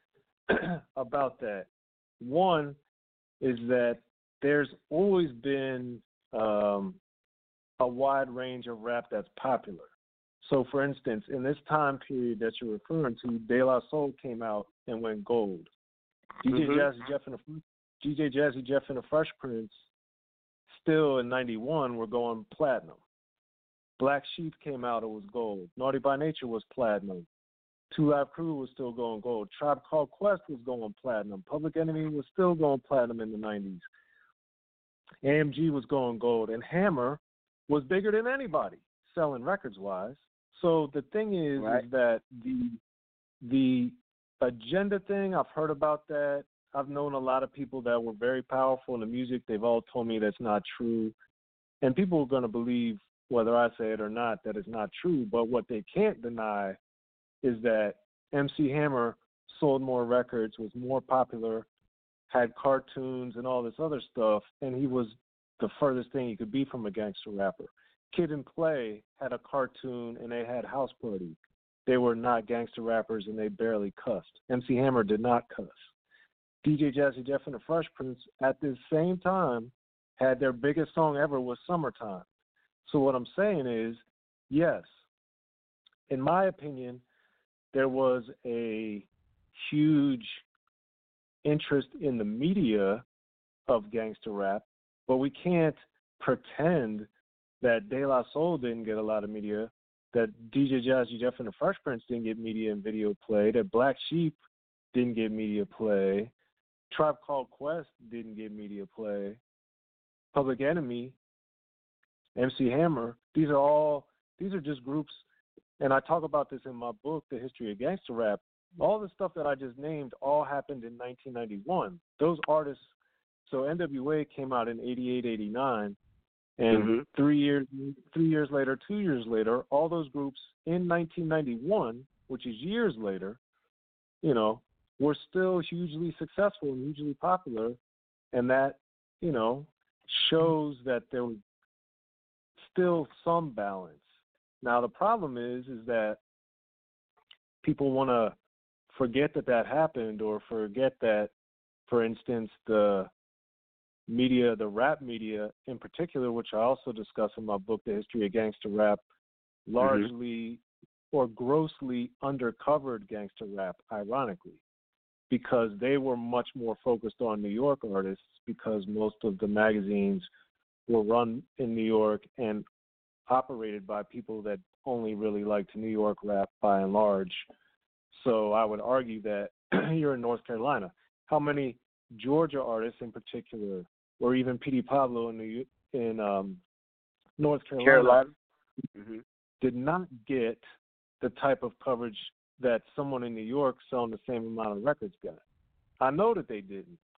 about that. One is that there's always been um, a wide range of rap that's popular. So, for instance, in this time period that you're referring to, De La Soul came out and went gold. D J mm-hmm. Jazzy Jeff and the D J Jazzy Jeff and the Fresh Prince, still in ninety-one, were going platinum. Black Sheep came out, it was gold. Naughty by Nature was platinum. Two Live Crew was still going gold. Tribe Called Quest was going platinum. Public Enemy was still going platinum in the nineties. A M G was going gold. And Hammer was bigger than anybody, selling records-wise. So the thing is, right. is that the the agenda thing, I've heard about that. I've known a lot of people that were very powerful in the music. They've all told me that's not true. And people are going to believe, whether I say it or not, that it's not true. But what they can't deny is that M C Hammer sold more records, was more popular, had cartoons and all this other stuff, and he was the furthest thing he could be from a gangster rapper. Kid and Play had a cartoon and they had House Party. They were not gangster rappers and they barely cussed. M C Hammer did not cuss. D J Jazzy Jeff and the Fresh Prince at the same time had their biggest song ever was Summertime. So what I'm saying is, yes, in my opinion, there was a huge interest in the media of gangster rap, but we can't pretend that De La Soul didn't get a lot of media, that D J Jazzy Jeff and the Fresh Prince didn't get media and video play, that Black Sheep didn't get media play, Tribe Called Quest didn't get media play, Public Enemy, M C Hammer, these are all, these are just groups, and I talk about this in my book, The History of Gangster Rap. All the stuff that I just named all happened in nineteen ninety-one. Those artists, so N W A came out in eighty-eight, eighty-nine, and mm-hmm. three years three years later, two years later, all those groups in nineteen ninety-one, which is years later, you know, were still hugely successful and hugely popular, and that, you know, shows that there was still some balance. Now the problem is, is that people want to forget that that happened, or forget that, for instance, the media, the rap media in particular, which I also discuss in my book, The History of Gangster Rap, largely mm-hmm. or grossly undercovered gangster rap, ironically, because they were much more focused on New York artists, because most of the magazines were run in New York and operated by people that only really liked New York rap by and large. So I would argue that you're in North Carolina. How many Georgia artists in particular, or even P D Pablo in, New, in um, North Carolina, Carolina. Mm-hmm. did not get the type of coverage that someone in New York selling the same amount of records got? I know that they didn't,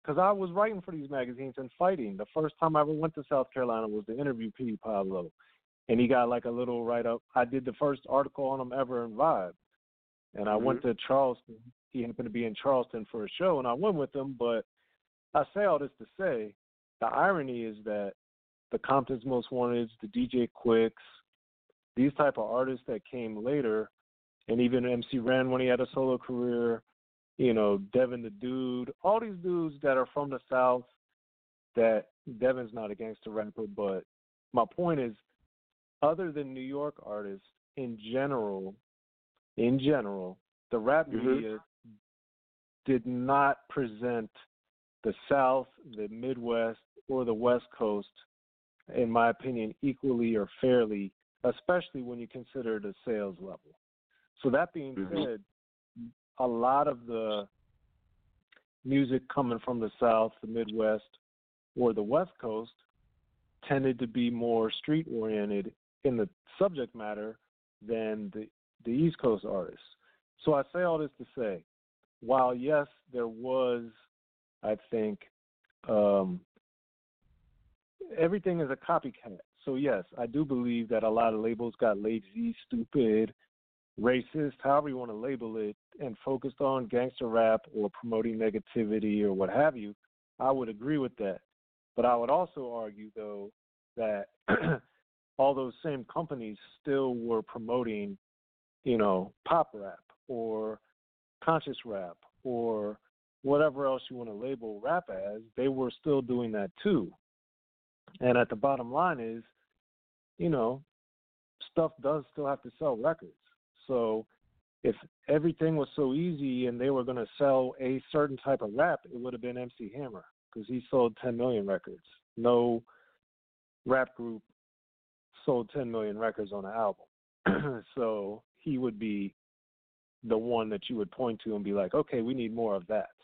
because I was writing for these magazines and fighting. The first time I ever went to South Carolina was to interview P. Pablo, and he got like a little write-up. I did the first article on him ever in Vibe, and I mm-hmm. went to Charleston. He happened to be in Charleston for a show, and I went with him. But I say all this to say, the irony is that the Compton's Most Wanted, the D J Quicks, these type of artists that came later, and even M C Ren when he had a solo career, you know, Devin the Dude, all these dudes that are from the South, that Devin's not a gangster rapper, but my point is, other than New York artists, in general, in general, the rap mm-hmm. media did not present the South, the Midwest, or the West Coast, in my opinion, equally or fairly, especially when you consider the sales level. So that being mm-hmm. said, a lot of the music coming from the South, the Midwest, or the West Coast tended to be more street-oriented in the subject matter than the, the East Coast artists. So I say all this to say, while, yes, there was, I think, um, everything is a copycat. So, yes, I do believe that a lot of labels got lazy, stupid, racist, however you want to label it, and focused on gangster rap or promoting negativity or what have you. I would agree with that. But I would also argue, though, that all those same companies still were promoting, you know, pop rap or conscious rap or whatever else you want to label rap as. They were still doing that too. And at the bottom line is, you know, stuff does still have to sell records. So if everything was so easy and they were going to sell a certain type of rap, it would have been M C Hammer because he sold ten million records. No rap group sold ten million records on an album. So he would be the one that you would point to and be like, okay, we need more of that.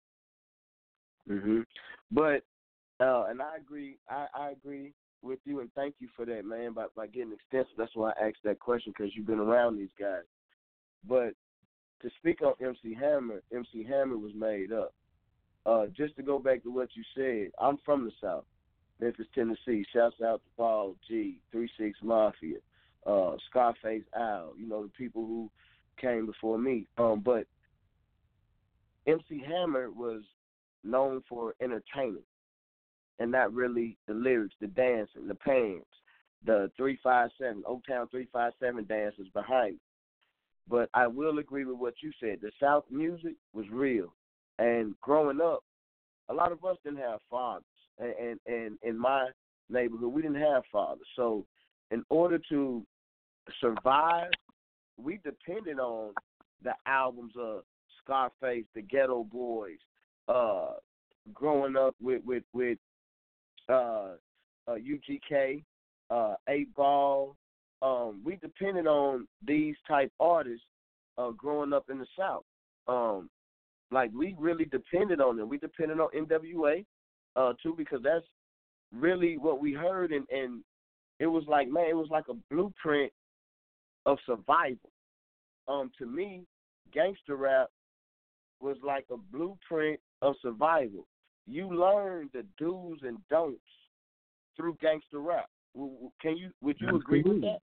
Mhm. But uh, and I agree. I, I agree with you, and thank you for that, man. By by getting extensive, that's why I asked that question because you've been around these guys. But to speak on M C Hammer, M C Hammer was made up. Uh, just to go back to what you said, I'm from the South, Memphis, Tennessee. Shouts out to Paul G, three six Mafia, uh, Scarface Al. You know the people who came before me. Um, but M C Hammer was known for entertaining, and not really the lyrics, the dancing, the pants, the three five seven, Oaktown three five seven dancers behind it. But I will agree with what you said. The South music was real. And growing up, a lot of us didn't have fathers. And, and, and in my neighborhood, we didn't have fathers. So in order to survive, we depended on the albums of Scarface, the Ghetto Boys, uh, growing up with, with, with uh, uh, U G K, uh, eight Ball. Um, we depended on these type artists uh, growing up in the South. Um, like, we really depended on them. We depended on N W A, uh, too, because that's really what we heard. And, and it was like, man, it was like a blueprint of survival. Um, to me, gangster rap was like a blueprint of survival. You learn the do's and don'ts through gangster rap. Can you? Would you agree with that?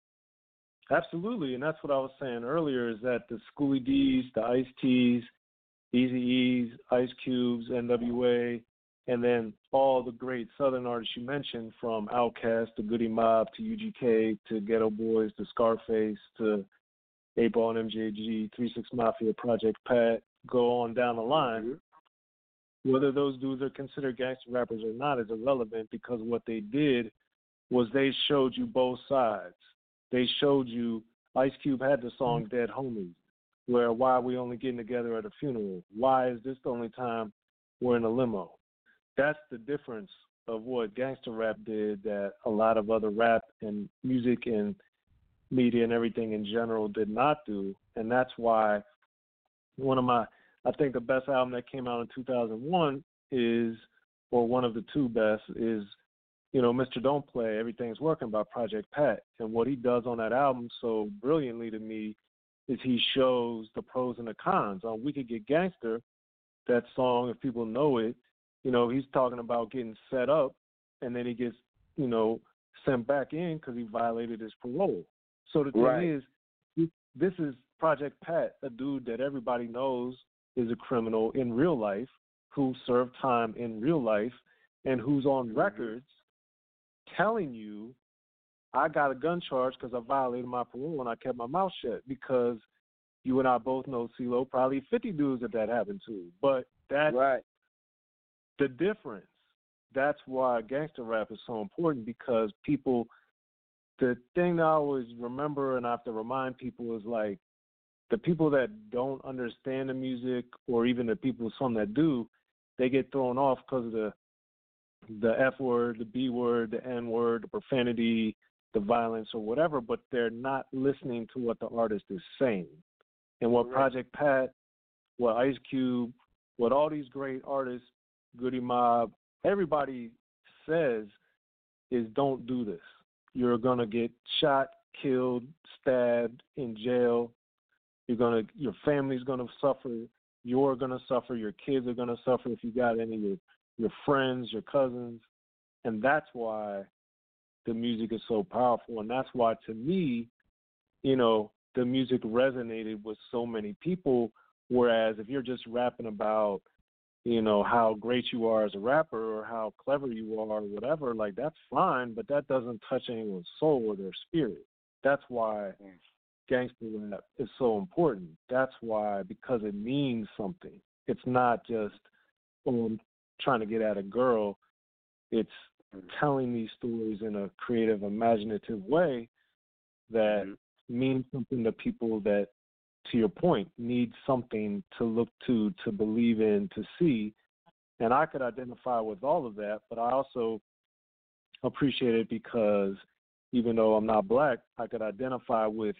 Absolutely, and that's what I was saying earlier, is that the Schoolie D's, the Ice-T's, Eazy-E's, Ice Cube's, N W A, and then all the great Southern artists you mentioned, from Outkast to Goody Mob to U G K to Ghetto Boys to Scarface to eight Ball and M J G, three six Mafia, Project Pat, go on down the line. Mm-hmm. Whether those dudes are considered gangster rappers or not is irrelevant, because what they did was they showed you both sides. They showed you, Ice Cube had the song Dead Homies, where why are we only getting together at a funeral? Why is this the only time we're in a limo? That's the difference of what gangster rap did that a lot of other rap and music and media and everything in general did not do. And that's why one of my, I think the best album that came out in two thousand one is, or one of the two best, is, you know, Mister Don't Play, Everything's Working by Project Pat. And what he does on that album so brilliantly to me is he shows the pros and the cons. Um, we could get gangster, that song, if people know it, you know, he's talking about getting set up, and then he gets, you know, sent back in because he violated his parole. So the thing Right. is, this is Project Pat, a dude that everybody knows is a criminal in real life, who served time in real life, and who's on records telling you, I got a gun charge because I violated my parole and I kept my mouth shut, because you and I both know, CeeLo, probably fifty dudes that that happened to. But that's right. the difference. That's why gangster rap is so important, because people, the thing that I always remember and I have to remind people is, like, the people that don't understand the music, or even the people, some that do, they get thrown off because of the the F word, the B word, the N word, the profanity, the violence, or whatever, but they're not listening to what the artist is saying. And what Right. Project Pat, what Ice Cube, what all these great artists, Goody Mob, everybody says is, don't do this. You're going to get shot, killed, stabbed, in jail. You're gonna, your family's going to suffer. You're going to suffer. Your kids are going to suffer if you got any of your, your friends, your cousins. And that's why the music is so powerful. And that's why, to me, you know, the music resonated with so many people. Whereas if you're just rapping about, you know, how great you are as a rapper or how clever you are or whatever, like, that's fine, but that doesn't touch anyone's soul or their spirit. That's why gangster rap is so important. That's why, because it means something. It's not just, oh, I'm trying to get at a girl. It's telling these stories in a creative, imaginative way that mm-hmm. means something to people that, to your point, need something to look to, to believe in, to see. And I could identify with all of that, but I also appreciate it because even though I'm not black, I could identify with,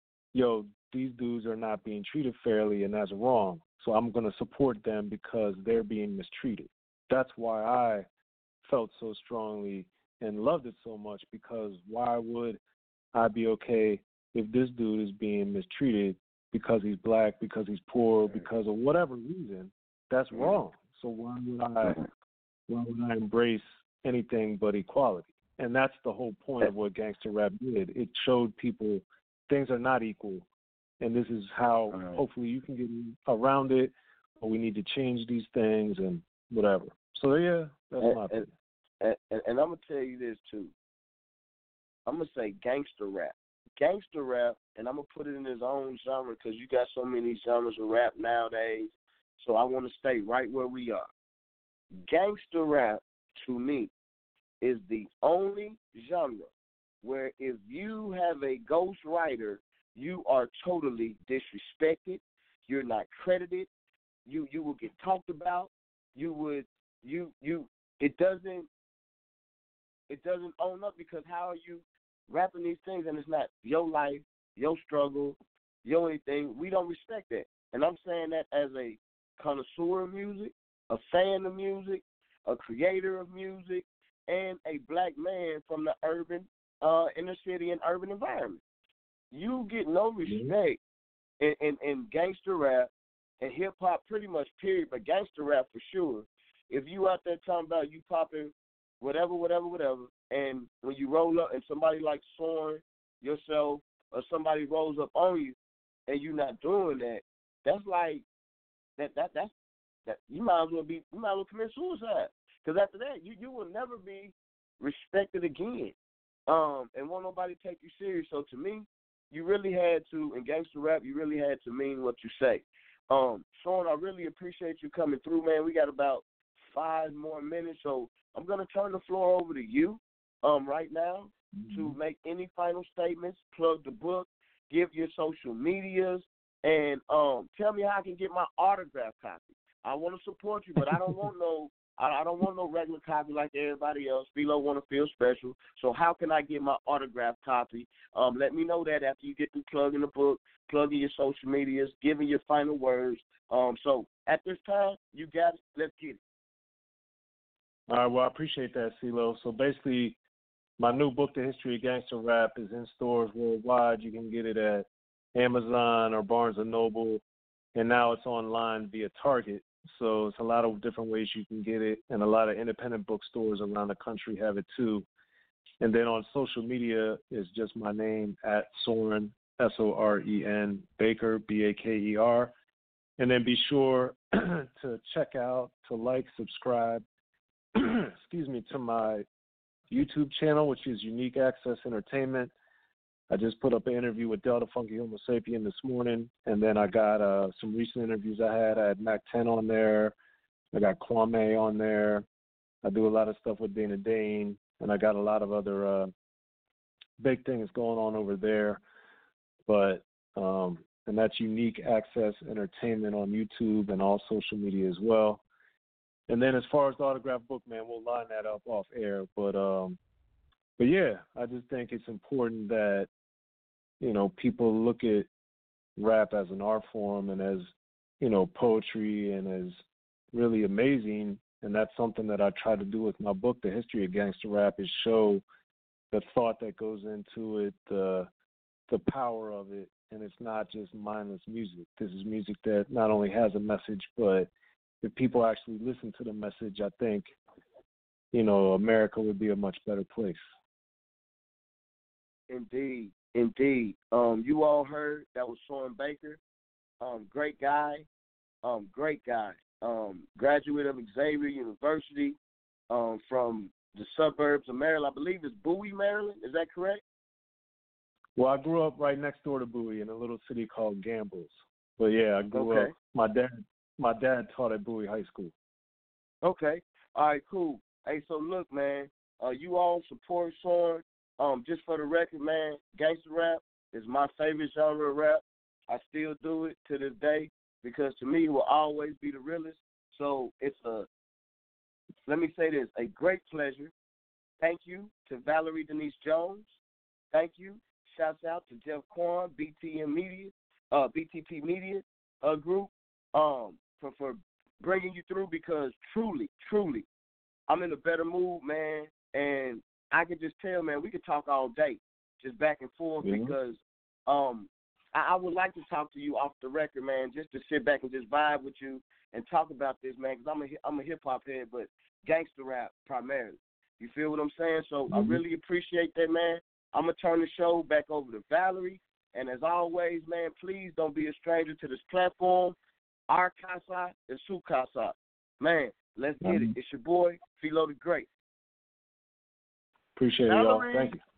yo, these dudes are not being treated fairly, and that's wrong. So I'm going to support them because they're being mistreated. That's why I felt so strongly and loved it so much, because why would I be okay if this dude is being mistreated because he's black, because he's poor, because of whatever reason? That's wrong. So why would I why would I embrace anything but equality? And that's the whole point of what gangster rap did. It showed people things are not equal, and this is how hopefully you can get around it, or we need to change these things and whatever. So, yeah, that's and, my opinion. And, and, and I'm going to tell you this, too. I'm going to say gangster rap. Gangster rap, and I'm going to put it in his own genre because you got so many genres of rap nowadays, so I want to stay right where we are. Gangster rap, to me, is the only genre where if you have a ghostwriter, you are totally disrespected, you're not credited, you you will get talked about, you would you you it doesn't it doesn't own up, because how are you rapping these things and it's not your life, your struggle, your anything? We don't respect that. And I'm saying that as a connoisseur of music, a fan of music, a creator of music, and a black man from the urban, uh, inner city and urban environment. You get no respect in, in, in gangster rap and hip-hop pretty much, period, but gangster rap for sure. If you out there talking about you popping whatever, whatever, whatever, and when you roll up and somebody like Soren, yourself, or somebody rolls up on you and you're not doing that, that's like, that that that's, that you might as well be, you might as well commit suicide. Because after that, you, you will never be respected again. Um, and won't nobody take you serious. So to me, you really had to, in gangster rap, you really had to mean what you say. Um, Sean, I really appreciate you coming through, man. We got about five more minutes, so I'm going to turn the floor over to you um, right now mm-hmm. to make any final statements, plug the book, give your social medias, and um, tell me how I can get my autograph copy. I want to support you, but I don't want no I don't want no regular copy like everybody else. CeeLo want to feel special. So how can I get my autograph copy? Um, let me know that after you get through plugging the book, plugging your social medias, giving your final words. Um, so at this time, you got it. Let's get it. All right, well, I appreciate that, CeeLo. So basically, my new book, The History of Gangster Rap, is in stores worldwide. You can get it at Amazon or Barnes and Noble, and now it's online via Target. So it's a lot of different ways you can get it, and a lot of independent bookstores around the country have it too. And then on social media is just my name at Soren, S O R E N, Baker, B A K E R. And then be sure to check out, to like, subscribe, excuse me, to my YouTube channel, which is Unique Access Entertainment. I just put up an interview with Delta Funky Homo Sapien this morning, and then I got uh, some recent interviews I had. I had Mac ten on there. I got Kwame on there. I do a lot of stuff with Dana Dane, and I got a lot of other uh, big things going on over there. But um, and that's Unique Access Entertainment on YouTube and all social media as well. And then as far as the autograph book, man, we'll line that up off air. But um, but yeah, I just think it's important that, you know, people look at rap as an art form and as, you know, poetry and as really amazing. And that's something that I try to do with my book, The History of Gangster Rap, is show the thought that goes into it, the the power of it. And it's not just mindless music. This is music that not only has a message, but if people actually listen to the message, I think, you know, America would be a much better place. Indeed, indeed. Um, you all heard that was Soren Baker. Um, great guy, um, great guy. Um, graduate of Xavier University, um, from the suburbs of Maryland. I believe it's Bowie, Maryland. Is that correct? Well, I grew up right next door to Bowie in a little city called Gambles. But yeah, I grew Okay. up. My dad, my dad taught at Bowie High School. Okay. All right, cool. Hey, so look, man, uh, you all support Soren. Um, just for the record, man, gangster rap is my favorite genre of rap. I still do it to this day because to me it will always be the realest. So it's a, let me say this, a great pleasure. Thank you to Valerie Denise Jones. Thank you. Shouts out to Jeff Quan, B T M Media, uh, B T P Media uh, Group, um, for, for bringing you through because truly, truly, I'm in a better mood, man, and I can just tell, man, we could talk all day, just back and forth, mm-hmm. because um, I, I would like to talk to you off the record, man, just to sit back and just vibe with you and talk about this, man, because I'm a, I'm a hip-hop head, but gangster rap primarily. You feel what I'm saying? So mm-hmm. I really appreciate that, man. I'm going to turn the show back over to Valerie, and as always, man, please don't be a stranger to this platform. Our casa is su casa. Man, let's get mm-hmm. it. It's your boy, Philo the Great. Appreciate it, y'all. Thank you.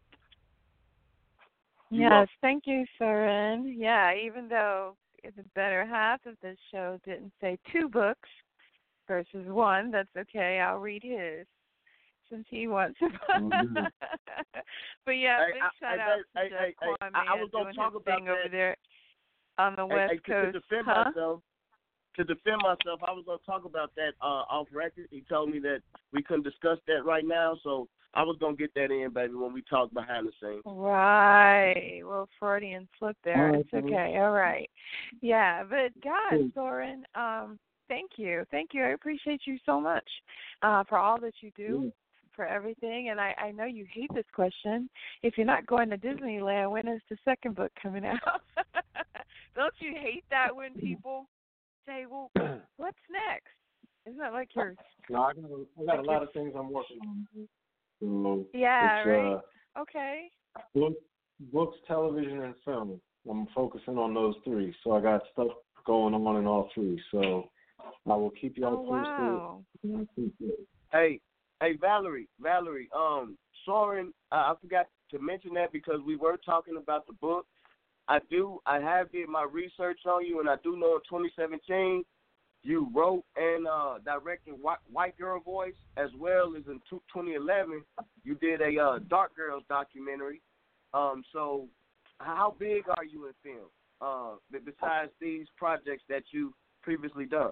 Yes, thank you, Soren. Yeah, even though the better half of this show didn't say two books versus one, that's okay. I'll read his since he wants to. Mm-hmm. But yeah, hey, big I, shout I, out hey, to Jeff hey, Quan, hey, man, I was gonna doing talk his about thing that. over there on the hey, West hey, Coast. To, to defend huh? myself, to defend myself, I was going to talk about that uh, off record. He told me that we couldn't discuss that right now, so I was going to get that in, baby, when we talk behind the scenes. Right. Well, Freudian slip there. Right, It's okay. All right. Yeah, but God, Cool. Soren, um, thank you. Thank you. I appreciate you so much uh, for all that you do, Yeah. for everything. And I, I know you hate this question. If you're not going to Disneyland, when is the second book coming out? Don't you hate that when people say, well, what's next? Isn't that like your... No, I got, a, I got a lot of things I'm working on. So yeah, right? Uh, okay. Book, books, television, and film. I'm focusing on those three. So I got stuff going on in all three. So I will keep you all oh, posted. Wow. Hey, hey, Valerie, Valerie, um, Soren, uh, I forgot to mention that because we were talking about the book. I do, I have did my research on you, and I do know in twenty seventeen you wrote and uh, directed White, White Girl Voice, as well as in twenty eleven you did a uh, Dark Girls documentary. Um, so how big are you in film, uh, besides these projects that you previously done?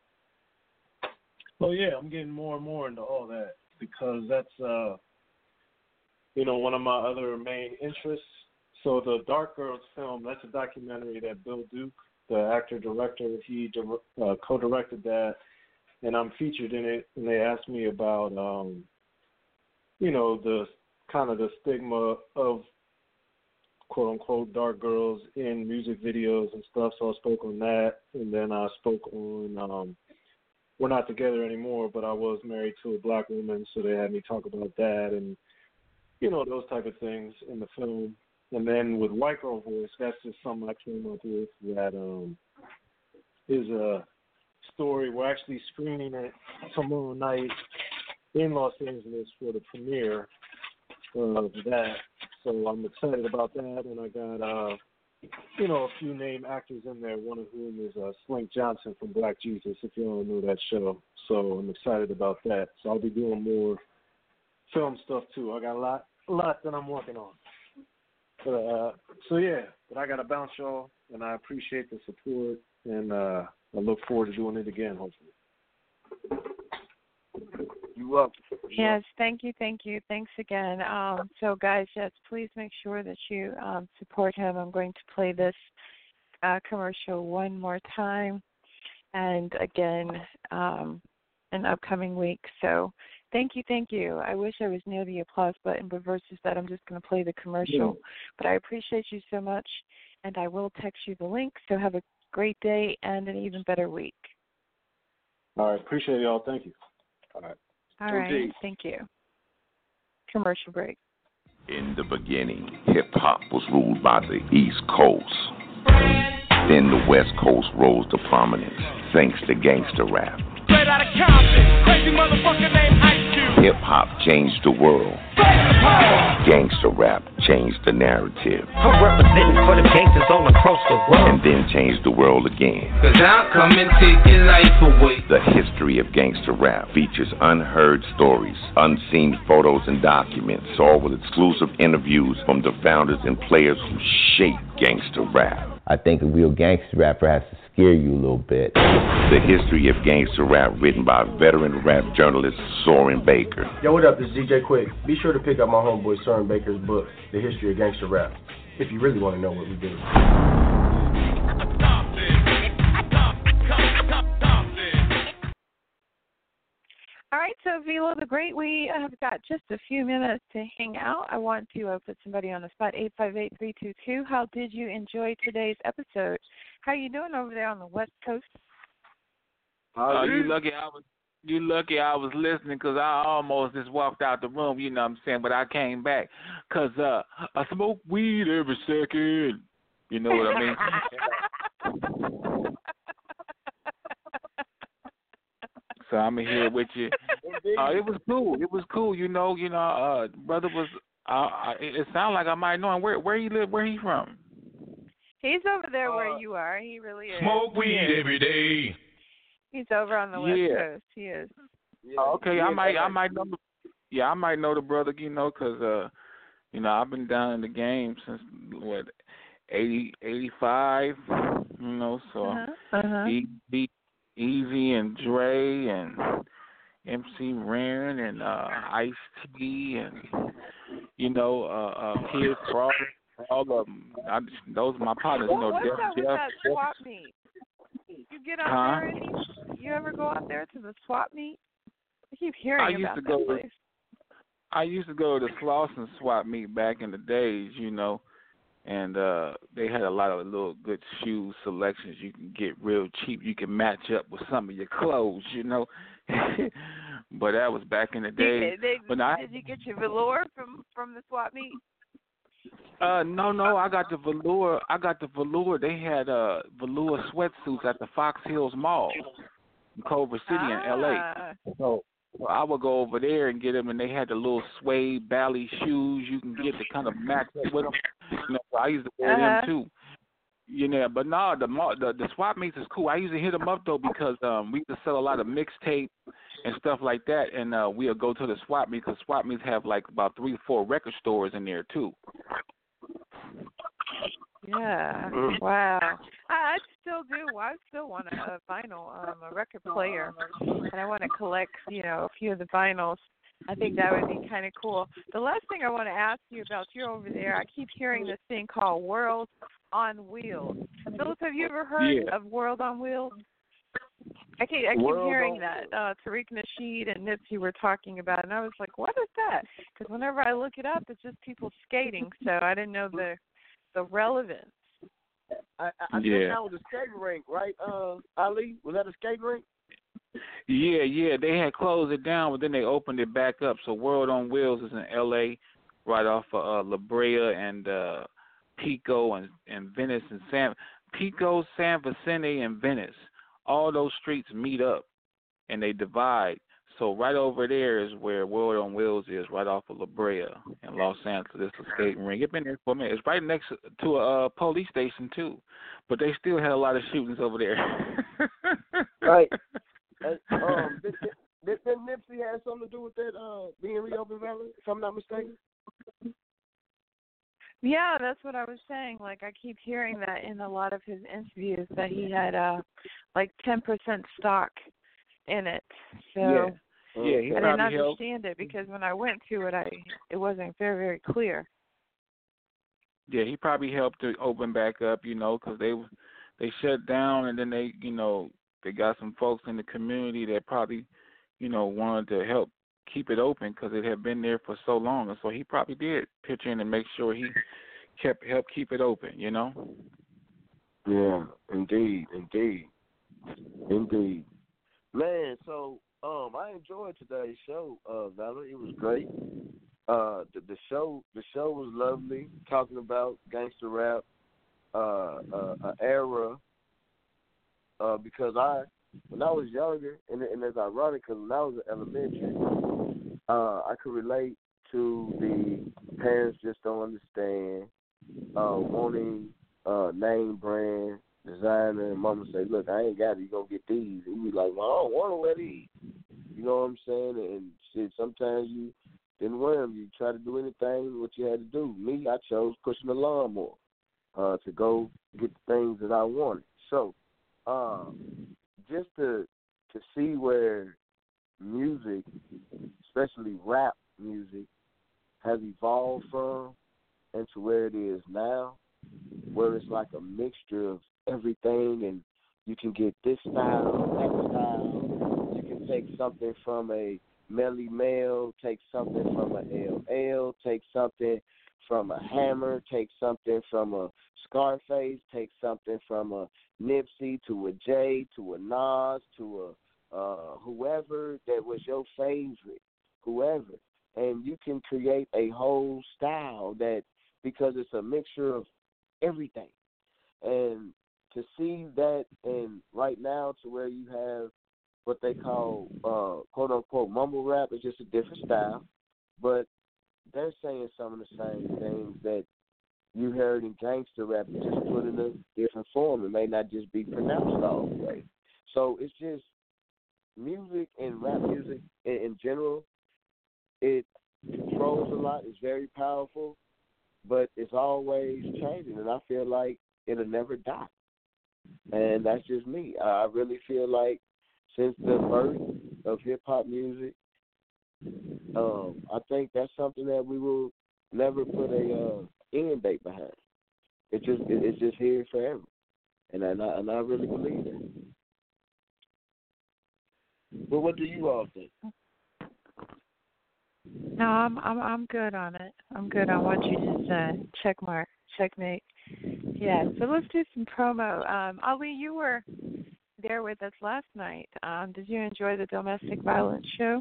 Well, yeah, I'm getting more and more into all that because that's, uh, you know, one of my other main interests. So the Dark Girls film, that's a documentary that Bill Duke, the actor-director, he uh, co-directed that, and I'm featured in it. And they asked me about, um, you know, the kind of the stigma of quote unquote dark girls in music videos and stuff. So I spoke on that, and then I spoke on. Um, we're not together anymore, but I was married to a black woman, so they had me talk about that and you know those type of things in the film. And then with White Girl Voice, that's just something I came up with that um, is a story. We're actually screening it tomorrow night in Los Angeles for the premiere of that. So I'm excited about that, and I got, uh, you know, a few name actors in there, one of whom is uh, Slink Johnson from Black Jesus, if you all know that show. So I'm excited about that. So I'll be doing more film stuff, too. I got a lot, a lot that I'm working on. But, uh, so, yeah, but I got to bounce y'all, and I appreciate the support, and uh, I look forward to doing it again, hopefully. You're welcome. Yes, thank you, thank you. Thanks again. Um, so, guys, yes, please make sure that you um, support him. I'm going to play this uh, commercial one more time and again um, in upcoming weeks. So, thank you, thank you. I wish I was near the applause button, but versus that, I'm just going to play the commercial. Yeah. But I appreciate you so much, and I will text you the link. So, have a great day and an even better week. All right, appreciate y'all. Thank you. All right. All right, thank you. Commercial break. In the beginning, hip-hop was ruled by the East Coast. Then the West Coast rose to prominence, thanks to gangster rap. Straight out of Compton, crazy motherfucker named Ice Cube. Hip-hop changed the world. Gangster rap changed the narrative. I'm representing for the gangsters all across the world. And then changed the world again. Cause I'll come and take your life away. The history of gangster rap features unheard stories, unseen photos and documents, all with exclusive interviews from the founders and players who shaped gangster rap. I think a real gangster rapper has to scare you a little bit. The history of gangster rap written by veteran rap journalist Soren Baker. Yo, what up? This is D J Quick. Be sure to pick up my homeboy Soren Baker's book, The History of Gangster Rap, if you really want to know what we do. All right, so Vila the Great, we have got just a few minutes to hang out. I want to uh, put somebody on the spot, eight five eight, three two two. How did you enjoy today's episode? How are you doing over there on the West Coast? Oh, uh, you lucky I was you lucky I was listening because I almost just walked out the room, you know what I'm saying, but I came back because uh, I smoke weed every second. You know what I mean? So I'm here with you. Uh, it was cool. It was cool. You know, you know, uh, brother was. Uh, it, it sounded like I might know him. Where where he live? Where he from? He's over there uh, where you are. He really is. Smoke weed yeah. every day. He's over on the West yeah. Coast. He is. Yeah. Uh, okay, yeah, I might, I might know. The, yeah, I might know the brother. You know, cause uh, you know, I've been down in the game since what, eighty, eighty-five. You know, so uh-huh. Uh-huh. he he. Easy and Dre and M C Ren and uh, Ice-T and, you know, uh, uh, Kid Frost, all of them. I just, those are my partners. Well, you know, what's Jeff, up with Jeff, that Jeff. swap meet? You get out huh? there and you, you ever go out there to the swap meet? I keep hearing I used about to that go place. To, I used to go to the Slauson swap meet back in the days, you know. And uh, they had a lot of little good shoe selections you can get real cheap. You can match up with some of your clothes, you know. But that was back in the day. Did, they, but I, did you get your velour from, from the swap meet? Uh, no, no, I got the velour. I got the velour. They had uh velour sweatsuits at the Fox Hills Mall in Culver City ah. in L A. So, so I would go over there and get them, and they had the little suede bally shoes you can get to kind of match up with them. You know, so I used to wear uh-huh. them too. You know, but no, the the the swap meets is cool. I usually hit them up though because um we used to sell a lot of mixtape and stuff like that, and uh we'll go to the swap meet because swap meets have like about three or four record stores in there too. Yeah. Wow. I, I still do. I still want a, a vinyl, um, a record player, and I want to collect, you know, a few of the vinyls. I think that would be kind of cool. The last thing I want to ask you about, you're over there. I keep hearing this thing called World on Wheels. Philip, have you ever heard yeah. of World on Wheels? I keep, I keep World hearing that. Uh, Tariq Nasheed and Nipsey were talking about it, and I was like, what is that? Because whenever I look it up, it's just people skating, so I didn't know the the relevance. I, I, I Yeah. think that was a skating rink, right, uh, Ali? Was that a skating rink? Yeah, yeah. They had closed it down, but then they opened it back up. So World on Wheels is in L A, right off of uh, La Brea and uh, Pico and, and Venice and San Pico, San Vicente, and Venice. All those streets meet up and they divide. So right over there is where World on Wheels is, right off of La Brea in Los Angeles. It's a skating rink. It's been there for a minute. It's right next to a uh, police station too, but they still had a lot of shootings over there. Right. And, um, did, did, did, did Nipsey have something to do with that uh, being reopened, Valerie, if I'm not mistaken? Yeah, that's what I was saying. Like, I keep hearing that in a lot of his interviews that he had uh, like ten percent stock in it. So Yeah. Yeah, he I didn't probably helped. understand it because when I went to it, I it wasn't very, very clear. Yeah, he probably helped to open back up, you know, because they they shut down, and then they, you know, they got some folks in the community that probably, you know, wanted to help keep it open because it had been there for so long, and so he probably did pitch in and make sure he kept help keep it open, you know. Yeah, indeed, indeed, indeed. Man, so um, I enjoyed today's show, uh, Valerie. It was great. Uh, the, the show, the show was lovely. Talking about gangster rap, uh, uh, an era. Uh, because I, when I was younger, and, and it's ironic because when I was in elementary, uh, I could relate to the parents just don't understand, uh, wanting uh, name brand designer, and mama say, look, I ain't got it, you gonna get these. And you be like, well, I don't want to wear these. You know what I'm saying? And shit, sometimes you didn't wear them. You try to do anything, what you had to do. Me, I chose pushing the lawnmower uh, to go get the things that I wanted. So, um, just to to see where music, especially rap music, has evolved from and to where it is now, where it's like a mixture of everything, and you can get this style, that style. You can take something from a Melly Mel, take something from a L L, take something from a Hammer, take something from a Scarface, take something from a Nipsey to a Jay to a Nas to a uh, whoever that was your favorite, whoever. And you can create a whole style that, because it's a mixture of everything. And to see that, and right now to where you have what they call uh, quote unquote mumble rap, is just a different style, but they're saying some of the same things that you heard in gangster rap, just put in a different form. It may not just be pronounced all the way. So it's just music and rap music in, in general. It controls a lot. It's very powerful, but it's always changing, and I feel like it'll never die. And that's just me. I really feel like since the birth of hip-hop music, um, I think that's something that we will never put a uh, end date behind. It just it, it's just here forever, and I, and I and I really believe that. But what do you all think? No, I'm I'm I'm good on it. I'm good on what you just said. Check mark, checkmate. Yeah. So let's do some promo. Um, Ali, you were there with us last night. Um, did you enjoy the domestic violence show?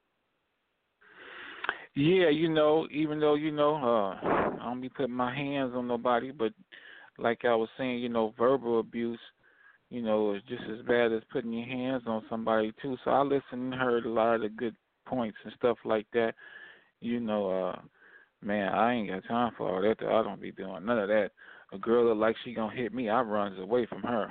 Yeah, you know, even though, you know, uh, I don't be putting my hands on nobody, but like I was saying, you know, verbal abuse, you know, is just as bad as putting your hands on somebody, too. So I listened and heard a lot of the good points and stuff like that. You know, uh, man, I ain't got time for all that. I don't be doing none of that. A girl look like she gonna hit me, I runs away from her.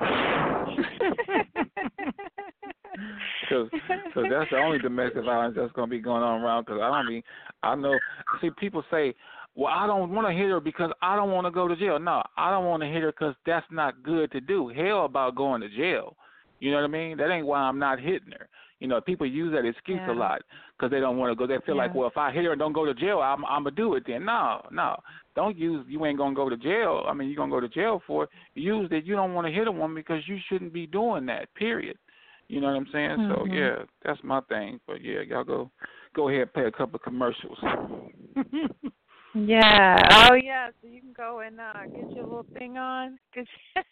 Because that's the only domestic violence that's going to be going on around. Because I don't mean, I know, see, people say, well, I don't want to hit her because I don't want to go to jail. No, I don't want to hit her because that's not good to do. Hell about going to jail. You know what I mean? That ain't why I'm not hitting her. You know, people use that excuse yeah. a lot because they don't want to go. They feel yeah. like, well, if I hit her and don't go to jail, I'm, I'm going to do it then. No, no. Don't use, you ain't going to go to jail. I mean, you're going to go to jail for it. Use that you don't want to hit a woman because you shouldn't be doing that, period. You know what I'm saying? Mm-hmm. So, yeah, that's my thing. But, yeah, y'all go go ahead and play a couple of commercials. Yeah. Oh, yeah. So you can go and uh, get your little thing on. Get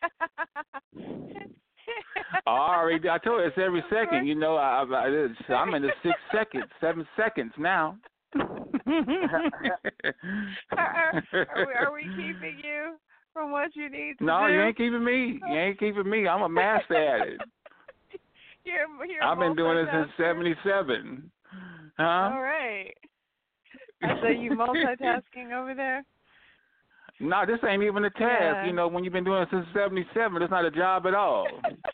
I already, I told you it's every second. You know, I, I, it's, I'm in the six seconds, seven seconds now. are, are, we, are we keeping you from what you need to no, do? No, you ain't keeping me. You ain't keeping me. I'm a master at it. You're, you're I've been doing it since seventy-seven. Huh? All right. So you multitasking over there? No, this ain't even a task. Yeah. You know, when you've been doing it since seventy-seven, it's not a job at all.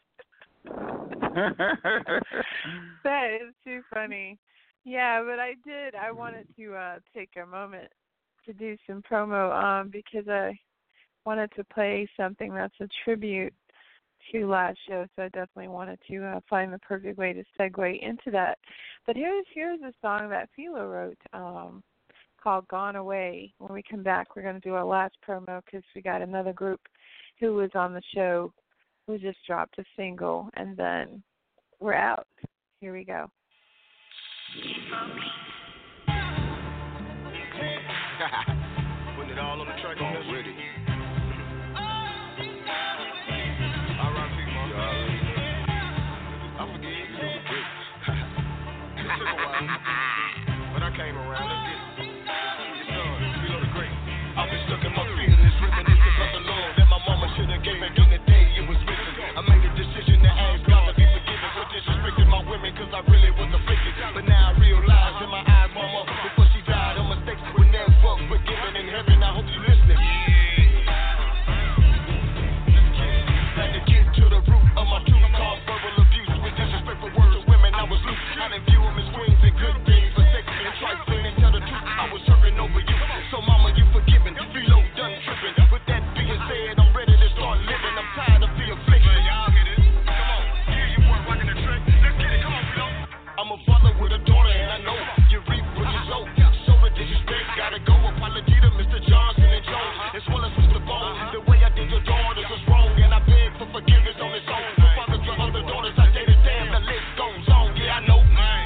That is too funny. Yeah, but I did. I wanted to uh, take a moment to do some promo um, because I wanted to play something that's a tribute to last show, so I definitely wanted to uh, find the perfect way to segue into that. But here's here's a song that Philo wrote um, called Gone Away. When we come back, we're going to do our last promo because we got another group who was on the show who just dropped a single, and then we're out. Here we go. Putting it all on the track already. But I came around, let's get it. It's done, Philo the Great. I've been stuck in my feelings, reminiscing about the Lord that my mama should have gave back in the day it was written. I made a decision to ask God to be forgiven for disrespecting my women, cause I really was afflicted. But now I realize in my eyes, mama, before she died, her mistakes were never forgiven in heaven. I hope you listening. Had to get to the root of my truth, called verbal abuse with disrespectful words to women. I was loose. I didn't view them as queens and good things, but sex and trifling and tell the truth. I was hurting over you, so mama, you forgiven. Philo done tripping. With that being said, I'm ready to start living. I'm tired of the affliction. Y'all get it? Come on, here you boy rocking the track. Let's get it. Come on, Philo. I'm a father with a daughter, and I know you reap what you sow. So the disrespect gotta go. Apology to Mister Johnson and Jones, as well as Mister Bone. The way I did your daughters was wrong, and I beg for forgiveness on its own. For fathers to other daughters, I dated them. The list goes on. Yeah, I know.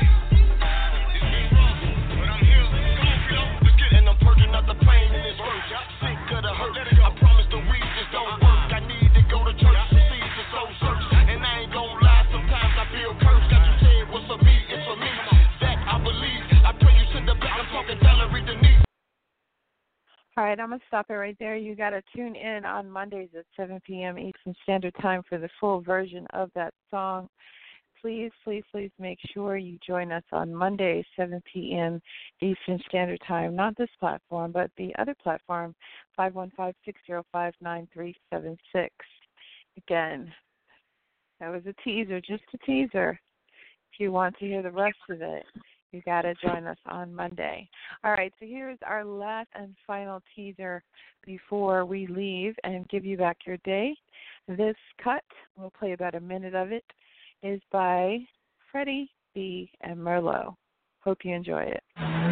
And I'm purging out the pain in this verse. Sick of the hurt. I promise the weed just don't work. I need to go to church to see the soul search. And I ain't gonna lie, sometimes I feel cursed. Got you said what's for me, it's for me. That I believe. I pray you sit the back. I'm talking Valerie Denise. All right, I'm going to stop it right there. You got to tune in on Mondays at seven p.m. Eastern Standard Time for the full version of that song. Please, please, please make sure you join us on Monday, seven p.m. Eastern Standard Time. Not this platform, but the other platform, five one five, six zero five, nine three seven six. Again, that was a teaser, just a teaser. If you want to hear the rest of it, you got to join us on Monday. All right, so here's our last and final teaser before we leave and give you back your day. This cut, we'll play about a minute of it, is by Freddie B. and Merlot. Hope you enjoy it.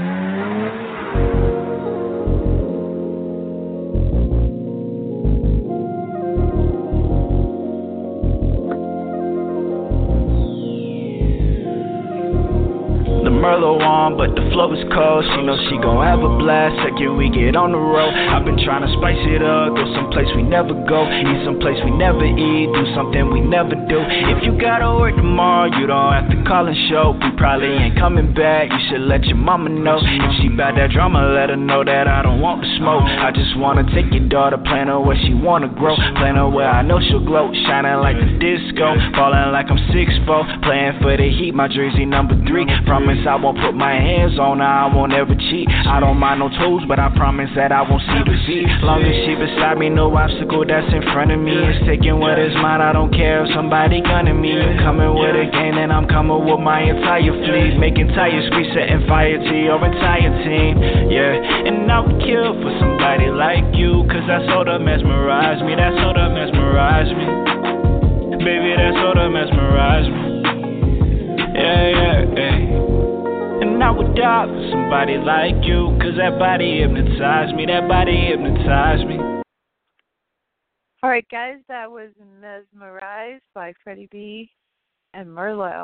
Merlot on, but the flow is cold. She know she gon' have a blast second we get on the road. I've been trying to spice it up, go someplace we never go, eat someplace we never eat, do something we never do. If you gotta work tomorrow, you don't have to call and show. We probably ain't coming back, you should let your mama know. If she bout that drama, let her know that I don't want the smoke. I just wanna take your daughter, plant her where she wanna grow, plant her where I know she'll glow, shining like the disco, falling like I'm six foot four, playing for the Heat, my jersey number three. Promise I won't put my hands on her, I won't ever cheat. I don't mind no tools, but I promise that I won't see defeat. Long as she beside me, no obstacle that's in front of me is taking what is mine. I don't care if somebody gunning me. You coming with a gang, and I'm coming with my entire fleet, making tires squeeze, setting fire to your entire team. Yeah, and I would kill for somebody like you, cause that sorta mesmerize me. That sorta mesmerize me. Baby, that sorta mesmerize me. Yeah, yeah, yeah. And I would die for somebody like you, cause that body hypnotized me, that body hypnotized me. All right, guys, that was Mesmerized by Freddie B. and Merlot.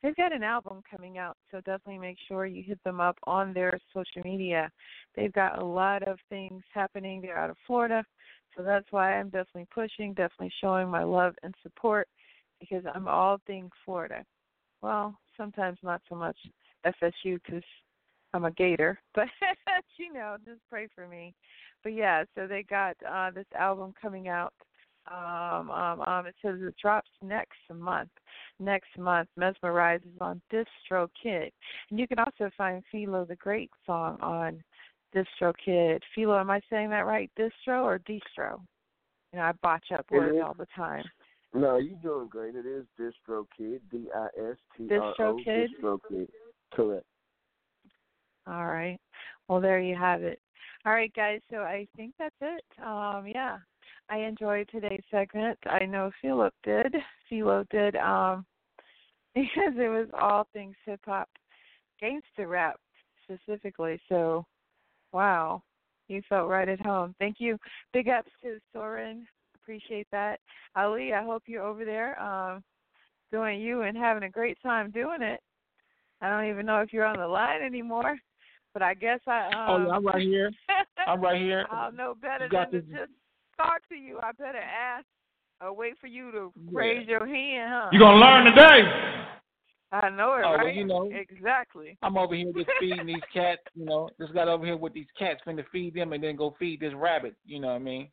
they've got an album coming out, so definitely make sure you hit them up on their social media. They've got a lot of things happening. They're out of Florida, so that's why I'm definitely pushing, definitely showing my love and support, because I'm all things Florida. Well, sometimes not so much F S U because I'm a Gator, but, you know, just pray for me. But, yeah, so they got uh, this album coming out. Um, um, um, it says it drops next month. Next month, Mesmerize is on DistroKid. And you can also find Philo the Great song on DistroKid. Philo, am I saying that right? Distro or Distro? You know, I botch up words all the time. No, you're doing great. It is DistroKid, D I S T R O. DistroKid? DistroKid. Correct. All right. Well, there you have it. All right, guys, so I think that's it. Um, yeah, I enjoyed today's segment. I know Philip did. Philo did, um, because it was all things hip-hop, gangster rap specifically. So, wow, you felt right at home. Thank you. Big ups to Soren. Appreciate that. Ali, I hope you're over there um, doing you and having a great time doing it. I don't even know if you're on the line anymore. But I guess I. Um, oh, yeah, I'm right here. I'm right here. I'll know better You got than to this- just talk to you. I better ask or wait for you to raise your hand, huh? You gonna learn today. I know it, Oh, well, right? you know. Exactly. I'm over here just feeding these cats, you know. Just got over here with these cats, finna feed them and then go feed this rabbit, you know what I mean?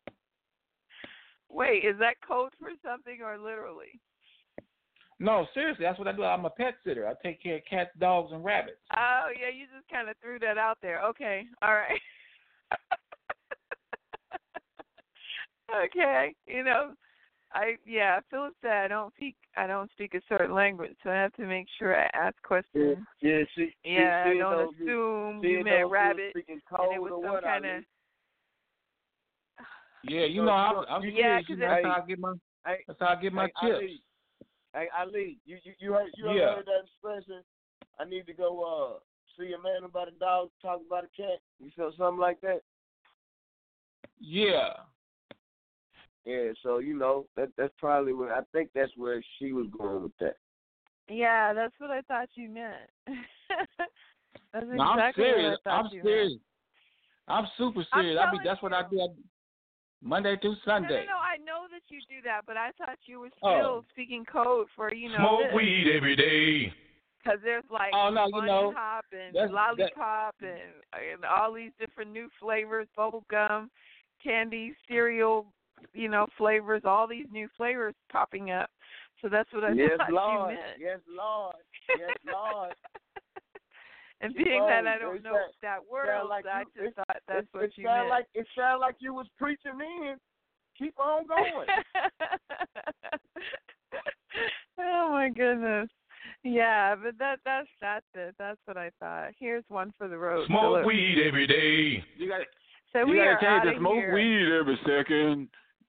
Wait, is that code for something or literally? No, seriously, that's what I do. I'm a pet sitter. I take care of cats, dogs, and rabbits. Oh, yeah, you just kind of threw that out there. Okay, all right. Okay, you know, I yeah, Philip said I don't speak I don't speak a certain language, so I have to make sure I ask questions. Yeah, yeah, she, yeah, she, I she don't knows assume you, you meant rabbit, and and it was some kind of. Yeah, you know, I'm, I'm yeah, serious. You know, that's how I get my hey, that's how I get my hey, chips. Ali, hey, Ali, you you you heard you ever Yeah. heard that expression? I need to go uh see a man about a dog, talk about a cat. You feel something like that? Yeah. Yeah, so you know that that's probably where I think that's where she was going with that. Yeah, that's what I thought you meant. That's No, I'm exactly serious. what I thought I'm you serious. meant. I'm super I'm serious. I mean, telling that's what I you. do Monday through No, Sunday. no, no, I know that you do that, but I thought you were Oh. still speaking code for, you know, Smoke this. weed every day. Because there's like Oh, no, you bunny know, hop and that's- lollipop and, and all these different new flavors, bubble gum, candy, cereal, you know, flavors, all these new flavors popping up. So that's what I Yes, thought Lord. you meant. Yes, Lord. Yes, Lord. And You being know, that I don't it know sound- that word, sound like I you- just it- thought that's it, what it you sound meant. like it sound like you was preaching in. Keep on going. Oh my goodness. Yeah, but that that's that's it. That's what I thought. Here's one for the road. Smoke Philip. weed every day. You got So you we gotta are change outta to smoke here. weed every second.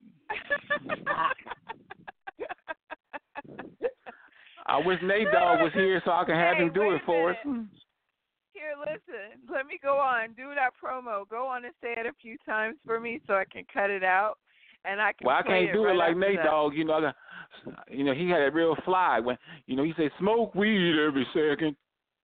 I wish Nate Dogg was here so I can have Hey, him do wait it a for us. minute. Here, listen. Let me go on. Do that promo. Go on and say it a few times for me so I can cut it out, and I can. Well, I play can't do right it like after Nate that. Dogg. You know, I got, you know, he had a real fly when, you know, he said smoke weed every second.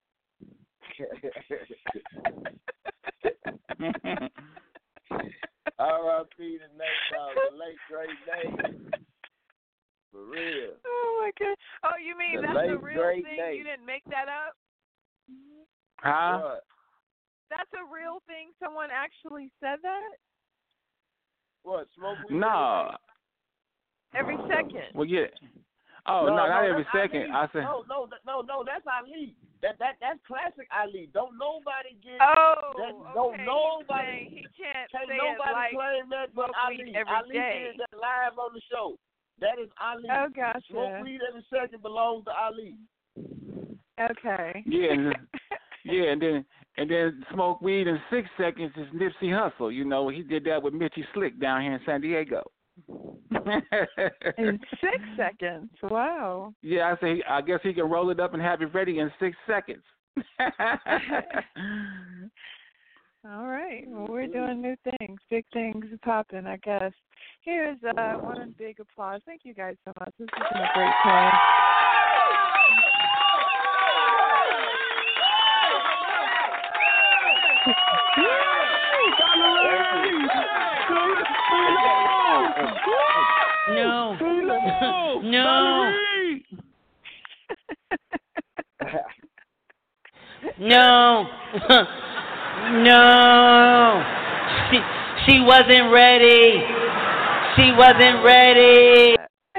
R I P to Nate Dogg, the late great Nate. For real. Oh my god. Oh, you mean The that's a late, real great thing? Nate. You didn't make that up? Huh? What? That's a real thing. Someone actually said that What? Smoke weed? No. every second. Well, yeah. Oh, no, not every that's second. Ali. I said. No, no, that- no, no, that's Ali. That that that's classic Ali. Don't nobody get. Oh, that, okay. Don't He's nobody. saying he can't Can't say nobody it like claim that but smoke weed Ali. every Ali day. did that live on the show. That is Ali. Oh, gotcha. Smoke weed every second belongs to Ali. Okay. Yeah, and, yeah, and then and then smoke weed in six seconds is Nipsey Hussle. You know, he did that with Mitchie Slick down here in San Diego. In six seconds. Wow. Yeah, I say I guess he can roll it up and have it ready in six seconds. All right. Well, we're doing new things. Big things popping, I guess. Here's uh, one big applause. Thank you guys so much. This has been a great time. No. No. No. No. No. She, she wasn't ready. She wasn't ready.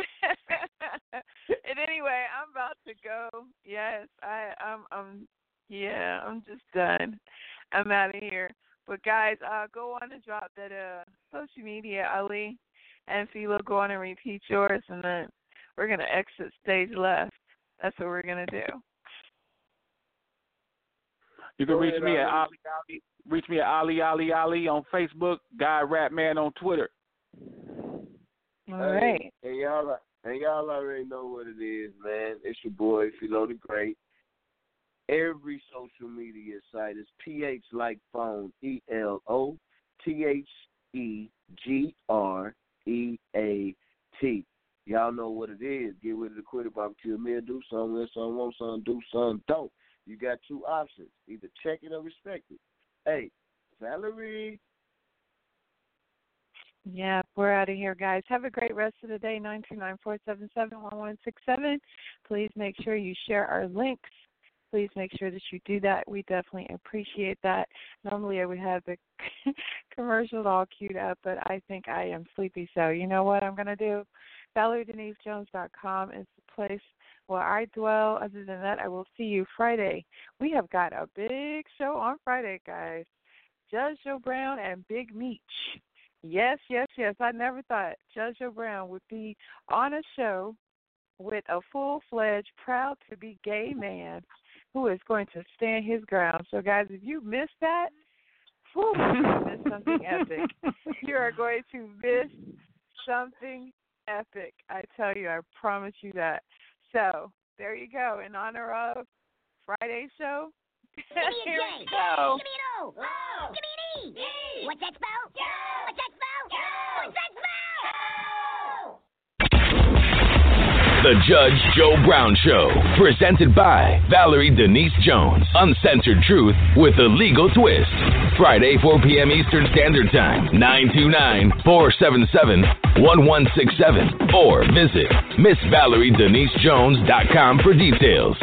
And anyway, I'm about to go. Yes, I, I'm, I'm, yeah, I'm just done. I'm out of here. But guys, uh, go on and drop that uh social media, Ali, and Philo, go on and repeat yours, and then we're gonna exit stage left. That's what we're gonna do. You can reach me at Ali Ali. Reach me at Ali Ali Ali on Facebook. Guy Rapman on Twitter. All right. And y'all, and y'all already know what it is, man. It's your boy Philo the Great. Every social media site is P H like phone, E L O T H E G R E A T. Y'all know what it is. Get rid of the quitter barbecue meal. Do something, let something, want something, do something, don't. You got two options. Either check it or respect it. Hey, Valerie. Yeah, we're out of here, guys. Have a great rest of the day. nine two nine, four seven seven, one one six seven. Please make sure you share our links. Please make sure that you do that. We definitely appreciate that. Normally I would have the commercial all queued up, but I think I am sleepy. So you know what I'm going to do? Valerie Denise Jones dot com is the place where I dwell. Other than that, I will see you Friday. We have got a big show on Friday, guys. Judge Joe Brown and Big Meech. Yes, yes, yes. I never thought Judge Joe Brown would be on a show with a full-fledged, proud-to-be-gay man who is going to stand his ground. So, guys, if you missed that, whew, you missed something epic. You are going to miss something epic. I tell you, I promise you that. So, there you go. In honor of Friday's show, Give me a here J. we go. Give me an O. Oh. Give me an E. E. What's that spell? Joe. What's that spell? Joe. What's that spell? The Judge Joe Brown Show, presented by Valerie Denise Jones. Uncensored truth with a legal twist. Friday, four p.m. Eastern Standard Time, nine two nine, four seven seven, one one six seven. Or visit Miss Valerie Denise Jones dot com for details.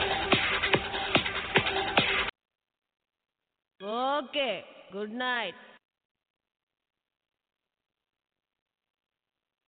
Okay, good night.